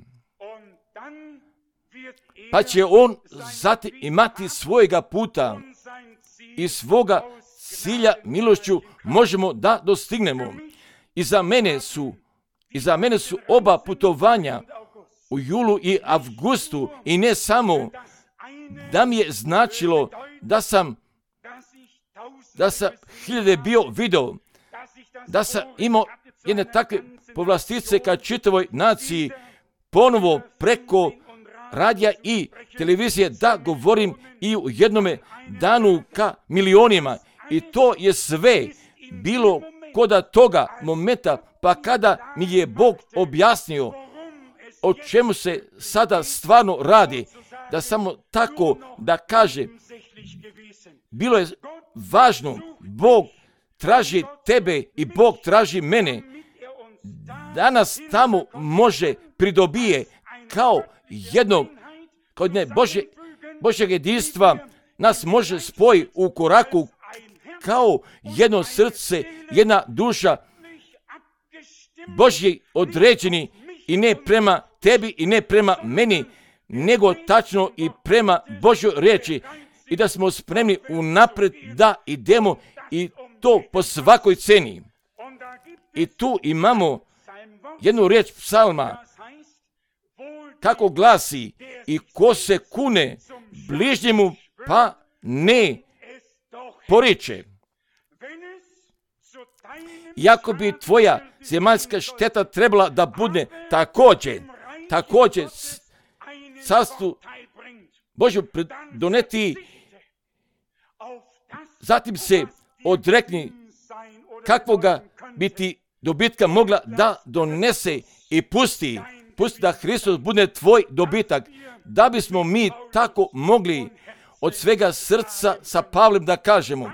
Pa će on zatim imati svojega puta i svoga cilja milošću možemo da dostignemo. I za mene su, i za mene su oba putovanja u julu i avgustu i ne samo da mi je značilo da sam da sam hiljade bio video, da sam imao jedne takve povlastice ka čitavoj naciji ponovo preko radija i televizije da govorim i u jednome danu ka milionima. I to je sve bilo koda toga momenta, pa kada mi je Bog objasnio o čemu se sada stvarno radi, da samo tako da kaže, bilo je važno, Bog traži tebe i Bog traži mene, danas tamo može pridobije kao jednog, kod ne Bože, Božeg jedinstva, nas može spoji u koraku kao jedno srce, jedna duša, Božji određeni i ne prema tebi i ne prema meni, nego tačno i prema Božjoj riječi i da smo spremni unapred da idemo i to po svakoj ceni. I tu imamo jednu riječ psalma, kako glasi, i ko se kune bližnjemu pa ne poriče. Iako bi tvoja zemaljska šteta trebala da bude također, također carstvu Božju doneti, zatim se odrekni kakvoga bi ti dobitka mogla da donese i pusti, pusti da Hristos bude tvoj dobitak, da bismo mi tako mogli od svega srca sa Pavlem da kažemo,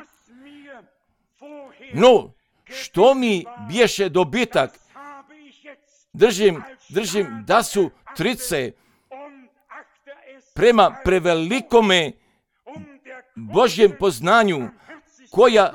no, što mi biješe dobitak, držim, držim da su trice prema prevelikome Božjem poznanju koja,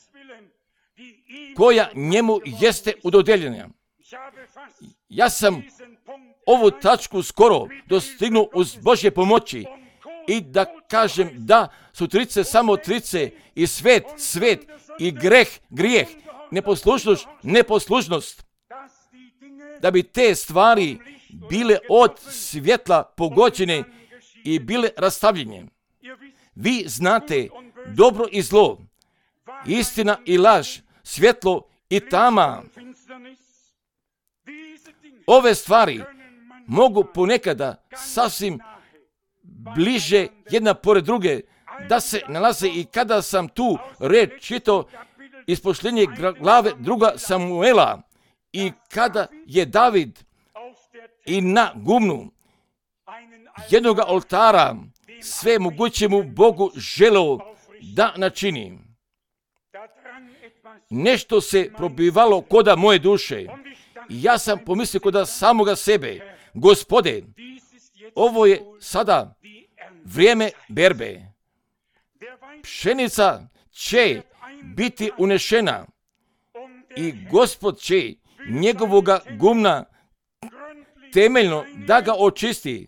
koja njemu jeste udodeljena. Ja sam ovu tačku skoro dostignuo uz Božje pomoći i da kažem da su trice samo trice i svet, svet i greh, grijeh, neposlušnost, neposlušnost, da bi te stvari bile od svjetla pogođene i bile rastavljene. Vi znate dobro i zlo, istina i laž, svjetlo i tama. Ove stvari mogu ponekada sasvim bliže jedna pored druge da se nalaze i kada sam tu reč čitao iz posljednje glave druga Samuela i kada je David i na gumnu jednog oltara sve mogućemu Bogu želeo da načini. Nešto se probivalo koda moje duše. Ja sam pomislio koda samoga sebe, Gospode, ovo je sada vrijeme berbe. Pšenica će biti unešena i Gospod će njegovoga gumna temeljno da ga očisti,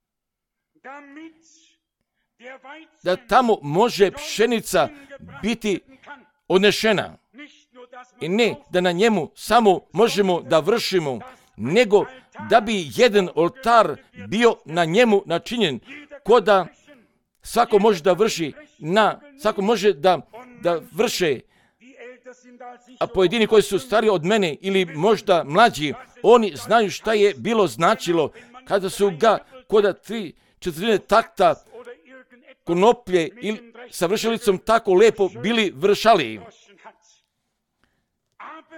da tamo može pšenica biti odnešena. I ne da na njemu samo možemo da vršimo, nego da bi jedan oltar bio na njemu načinjen, ko da svako može da vrši, na, svako može da, da vrše, a pojedini koji su stariji od mene ili možda mlađi, oni znaju šta je bilo značilo kada su ga koda tri četvrtine takta konoplje ili sa vršelicom tako lepo bili vršali.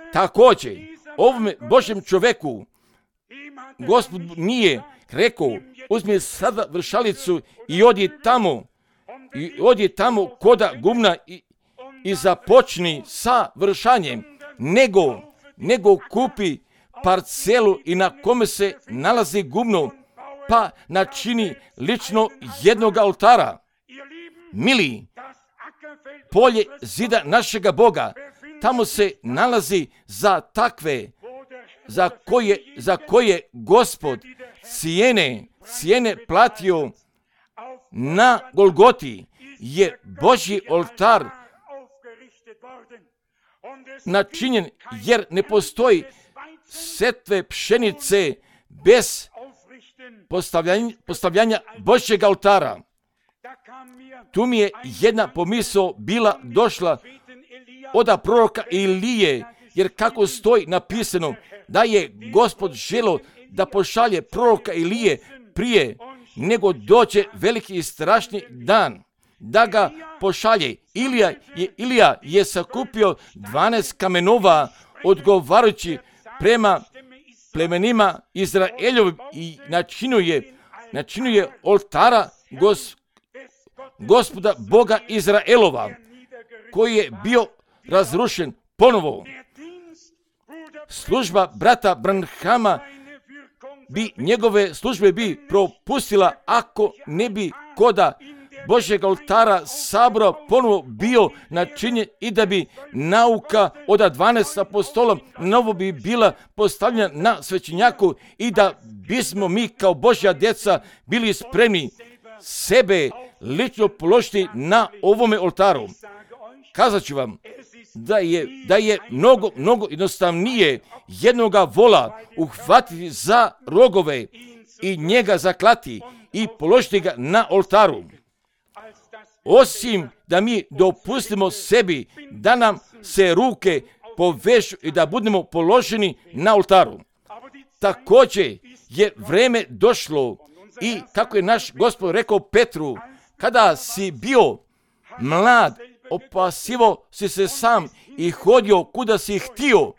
Također, ovome Božjem čoveku Gospod nije rekao, uzmi sada vršalicu i odi tamo, i odi tamo koda gumna i, i započni sa vršanjem, nego, nego kupi parcelu i na kome se nalazi gumno, pa načini lično jednog oltara. Mili, polje zida našega Boga, tamo se nalazi za takve, za koje, za koje Gospod cijene, cijene platio na Golgoti, je Božji oltar načinjen, jer ne postoji setve pšenice bez postavljanja, postavljanja Božjeg oltara. Tu mi je jedna pomisao bila došla od proroka Ilije, jer kako stoji napisano da je Gospod želio da pošalje proroka Ilije prije nego dođe veliki i strašni dan, da ga pošalje. Ilija je, Ilija je sakupio dvanaest kamenova odgovarajući prema plemenima Izraeljovim i načinuje, načinuje oltara gos, Gospoda Boga Izraelova, koji je bio razrušen ponovo. Služba brata Branhama bi, njegove službe bi propustila ako ne bi koda Božjeg oltara sabora ponovo bio načinjen i da bi nauka od dvanaest apostola novo bi bila postavljena na svećenjaku i da bismo mi kao Božja djeca bili spremni sebe lično položiti na ovome oltaru. Kazat ću vam da je, da je mnogo, mnogo jednostavnije jednoga vola uhvatiti za rogove i njega zaklati i položiti ga na oltaru. Osim da mi dopustimo sebi da nam se ruke povežu i da budemo položeni na oltaru. Također je vreme došlo i kako je naš Gospod rekao Petru, kada si bio mlad, opasivo si se sam i hodio kuda si htio,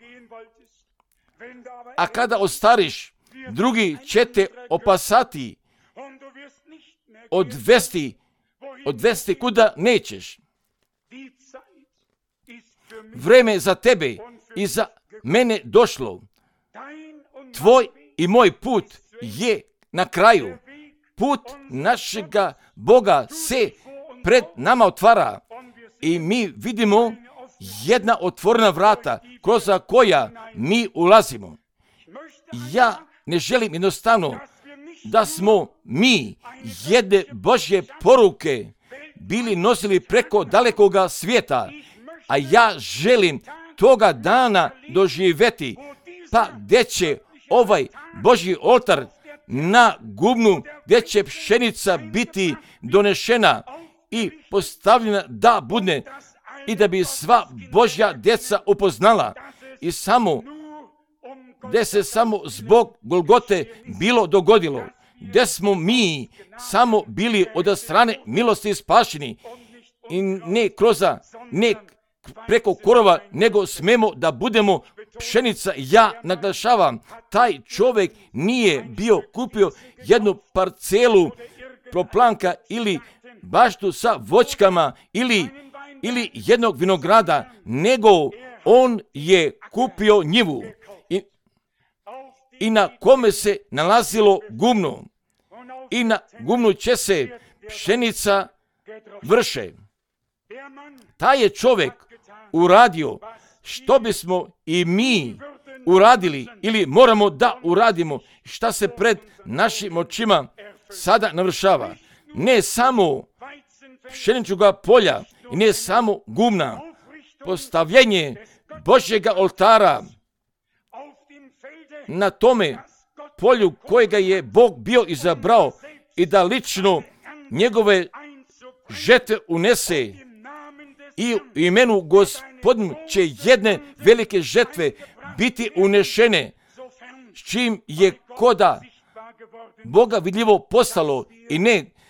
a kada ostariš, drugi će te opasati, odvesti, odvesti kuda nećeš. Vreme za tebe i za mene došlo. Tvoj i moj put je na kraju. Put našega Boga se pred nama otvara i mi vidimo jedna otvorena vrata kroz koja mi ulazimo. Ja ne želim jednostavno da smo mi jedne Božje poruke bili nosili preko dalekoga svijeta, a ja želim toga dana doživjeti, pa gdje će ovaj Božji oltar na gumnu, gdje će pšenica biti donešena i postavljena da bude i da bi sva Božja djeca upoznala i samo gdje se samo zbog Golgote bilo dogodilo, gdje smo mi samo bili od strane milosti spašeni i ne kroz, ne preko korova, nego smemo da budemo pšenica. Ja naglašavam, taj čovjek nije bio kupio jednu parcelu proplanka ili baštu sa voćkama ili, ili jednog vinograda, nego on je kupio njivu i, i na kome se nalazilo gumno i na gumnu će se pšenica vrše. Taj je čovjek uradio što bismo i mi uradili ili moramo da uradimo, šta se pred našim očima sada navršava. Ne samo pšeničnoga polja i ne samo gumna, postavljenje Božjega oltara na tome polju kojega je Bog bio izabrao i da lično njegove žetve unese i u imenu Gospodinu će jedne velike žetve biti unešene, s čim je koda Boga vidljivo postalo i ne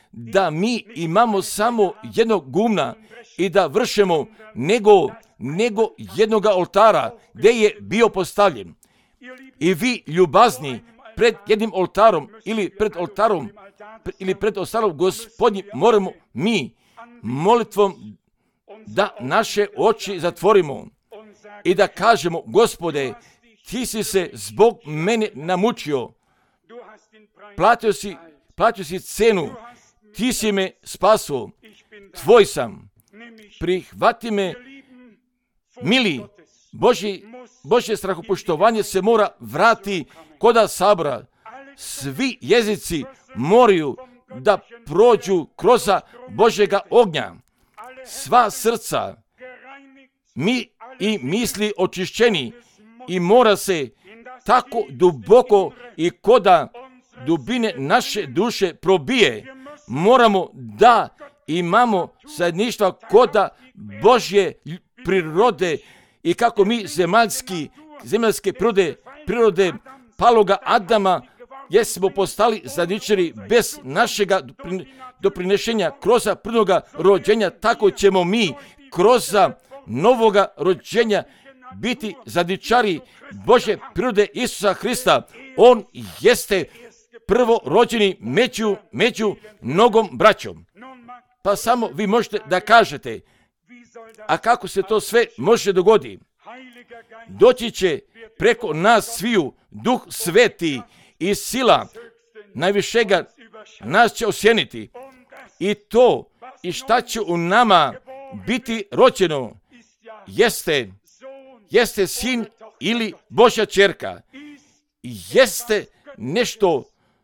da mi imamo samo jednog gumna i da vršemo nego, nego jednoga oltara gdje je bio postavljen. I vi ljubazni pred jednim oltarom ili pred oltarom ili pred oltarom Gospodnjim moramo mi molitvom da naše oči zatvorimo i da kažemo: Gospode, ti si se zbog mene namučio, platio si, platio si cenu, ti si me spasio, tvoj sam, prihvati me, mili. Božji, Božje strahopoštovanje se mora vrati koda sabora. Svi jezici moraju da prođu kroz Božjega ognja. Sva srca mi i misli očišćeni i mora se tako duboko i koda dubine naše duše probije. Moramo da imamo zajedništva koda Božje prirode i kako mi zemaljski, zemaljske prirode, prirode paloga Adama jesmo postali zajedničari bez našega doprinešenja kroz prvoga rođenja, tako ćemo mi kroz novoga rođenja biti zajedničari Božje prirode Isusa Hrista. On jeste prvo rođeni među, među mnogom braćom. Pa samo vi možete da kažete, a kako se to sve može dogoditi? Doći će preko nas sviju Duh Sveti i sila najvišega nas će osjeniti. I to i šta će u nama biti rođeno jeste, jeste sin ili Božja ćerka. Jeste nešto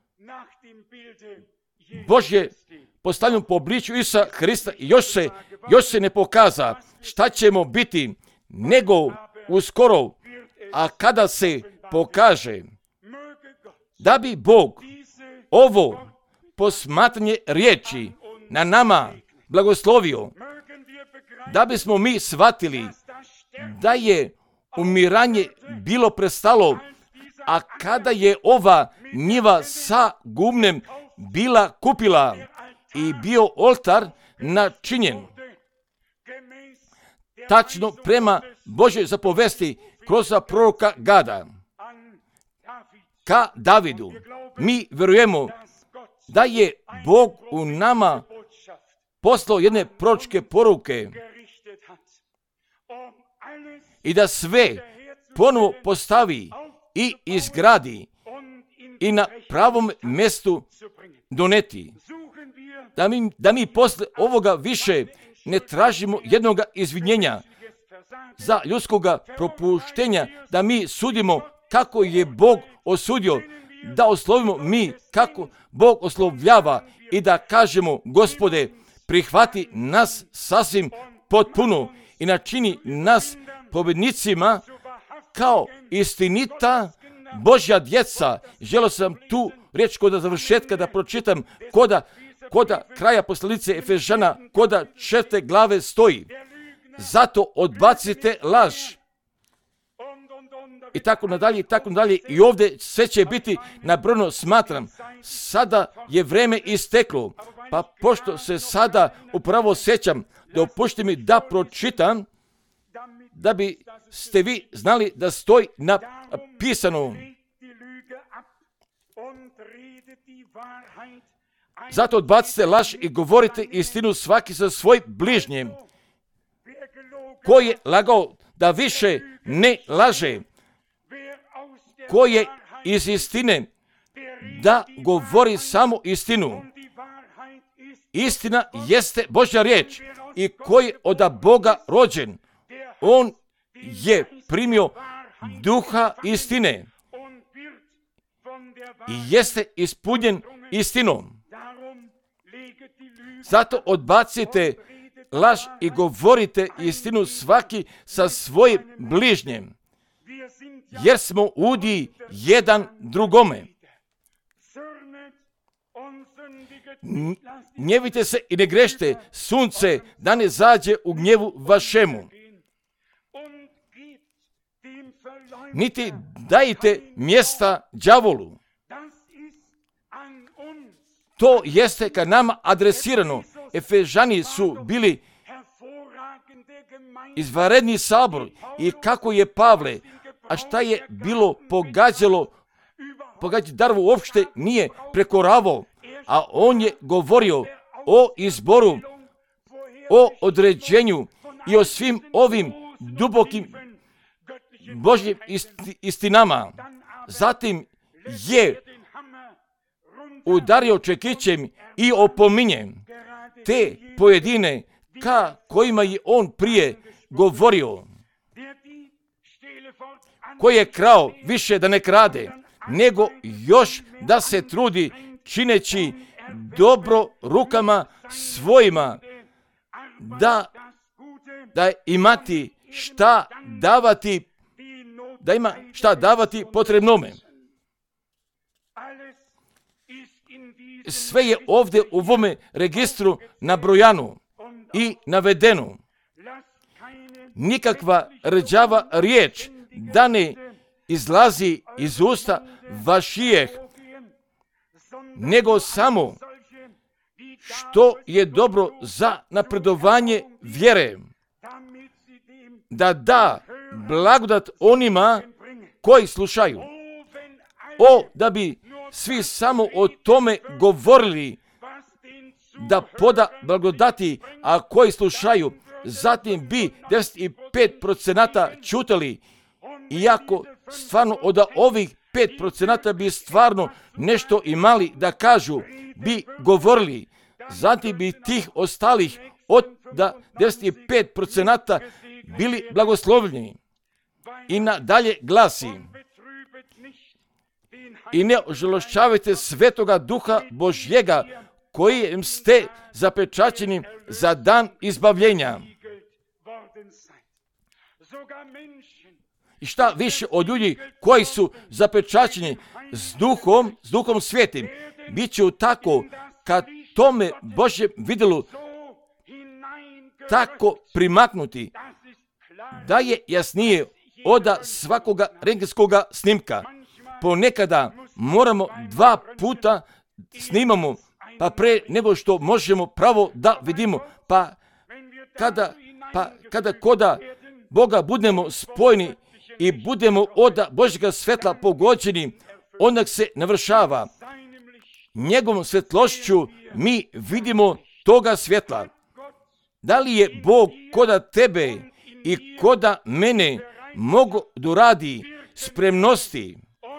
Božje postavljeno po obličju Isusa Hrista i još se, još se ne pokaza šta ćemo biti nego uskoro, a kada se pokaže, da bi Bog ovo posmatranje riječi na nama blagoslovio, da bismo mi shvatili da je umiranje bilo prestalo, a kada je ova njiva sa gumnem bila kupila i bio oltar načinjen tačno prema Božoj zapovesti kroz proroka Gada ka Davidu. Mi vjerujemo da je Bog u nama poslao jedne proročke poruke i da sve ponovo postavi i izgradi i na pravom mjestu doneti. Da mi, da mi posle ovoga više ne tražimo jednoga izvinjenja za ljudskoga propuštenja, da mi sudimo kako je Bog osudio, da oslovimo mi kako Bog oslovljava i da kažemo: Gospode, prihvati nas sasvim potpuno i načini nas pobjednicima kao istinita Božja djeca. Želio sam tu riječ koda završetka da pročitam, koda, koda kraja poslanice Efežana, koda četvrte glave stoji: zato odbacite laž. I tako nadalje, i tako nadalje. I ovdje sve će biti nabrojano. Smatram, sada je vreme isteklo, pa pošto se sada upravo sjećam, dopušti mi da pročitam, da bi ste vi znali da stoji napisano: zato odbacite laž i govorite istinu svaki sa svojim bližnjem. Ko je lagao da više ne laže, ko je iz istine da govori samo istinu. Istina jeste Božja riječ i ko je od Boga rođen, on je primio duha istine i jeste ispunjen istinom. Zato odbacite laž i govorite istinu svaki sa svojim bližnjem, jer smo udi jedan drugome. Gnjevite se i ne grešte, sunce da ne zađe u gnjevu vašemu. Niti dajte mjesta đavolu. To jeste ka nama adresirano. Efežani su bili izvanredni sabor i kako je Pavle, a šta je bilo pogađalo, pogađati darvo uopšte nije prekoravao, a on je govorio o izboru, o određenju i o svim ovim dubokim Božjim istinama. Zatim je udario čekićem i opominje te pojedine ka kojima je on prije govorio. Ko je krao, više da ne krade, nego još da se trudi čineći dobro rukama svojima, da, da imati šta davati, da ima šta davati potrebnome. Sve je ovdje u ovome registru nabrojano i navedeno. Nikakva rđava riječ da ne izlazi iz usta vašijeh, nego samo što je dobro za napredovanje vjere, da da blagodat onima koji slušaju. O, da bi svi samo o tome govorili, da poda blagodati, a koji slušaju, zatim bi devedeset pet procenata čutali, iako stvarno od ovih pet procenata bi stvarno nešto imali da kažu, bi govorili, zatim bi tih ostalih od da devedeset pet procenata bili blagoslovljeni. I nadalje glasi: i ne ožalošćavajte Svetoga Duha Božjega, kojim ste zapečaćeni za dan izbavljenja. I šta više od ljudi koji su zapečaćeni s duhom, s duhom svetim, bit će tako kad tome Božjem vidjelu tako primaknuti, da je jasnije od svakoga rentgenskoga snimka. Ponekada moramo dva puta snimamo, pa pre nego što možemo pravo da vidimo, pa kada, pa kada koda Boga budemo spojeni i budemo od Božjega svetla pogođeni, onda se navršava. Njegovom svetlošću mi vidimo toga svjetla. Da li je Bog koda tebe i koda mene mogu da radi spremnosti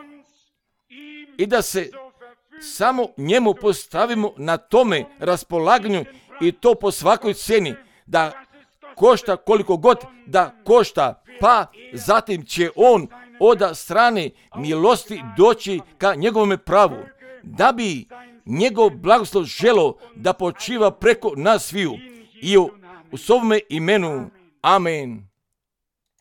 i da se samo njemu postavimo na tome raspolaganju, i to po svakoj cijeni, da košta koliko god da košta, pa zatim će on od strane milosti doći ka njegovome pravu, da bi njegov blagoslov želo da počiva preko nas sviju. I u, u svome imenu. Amen.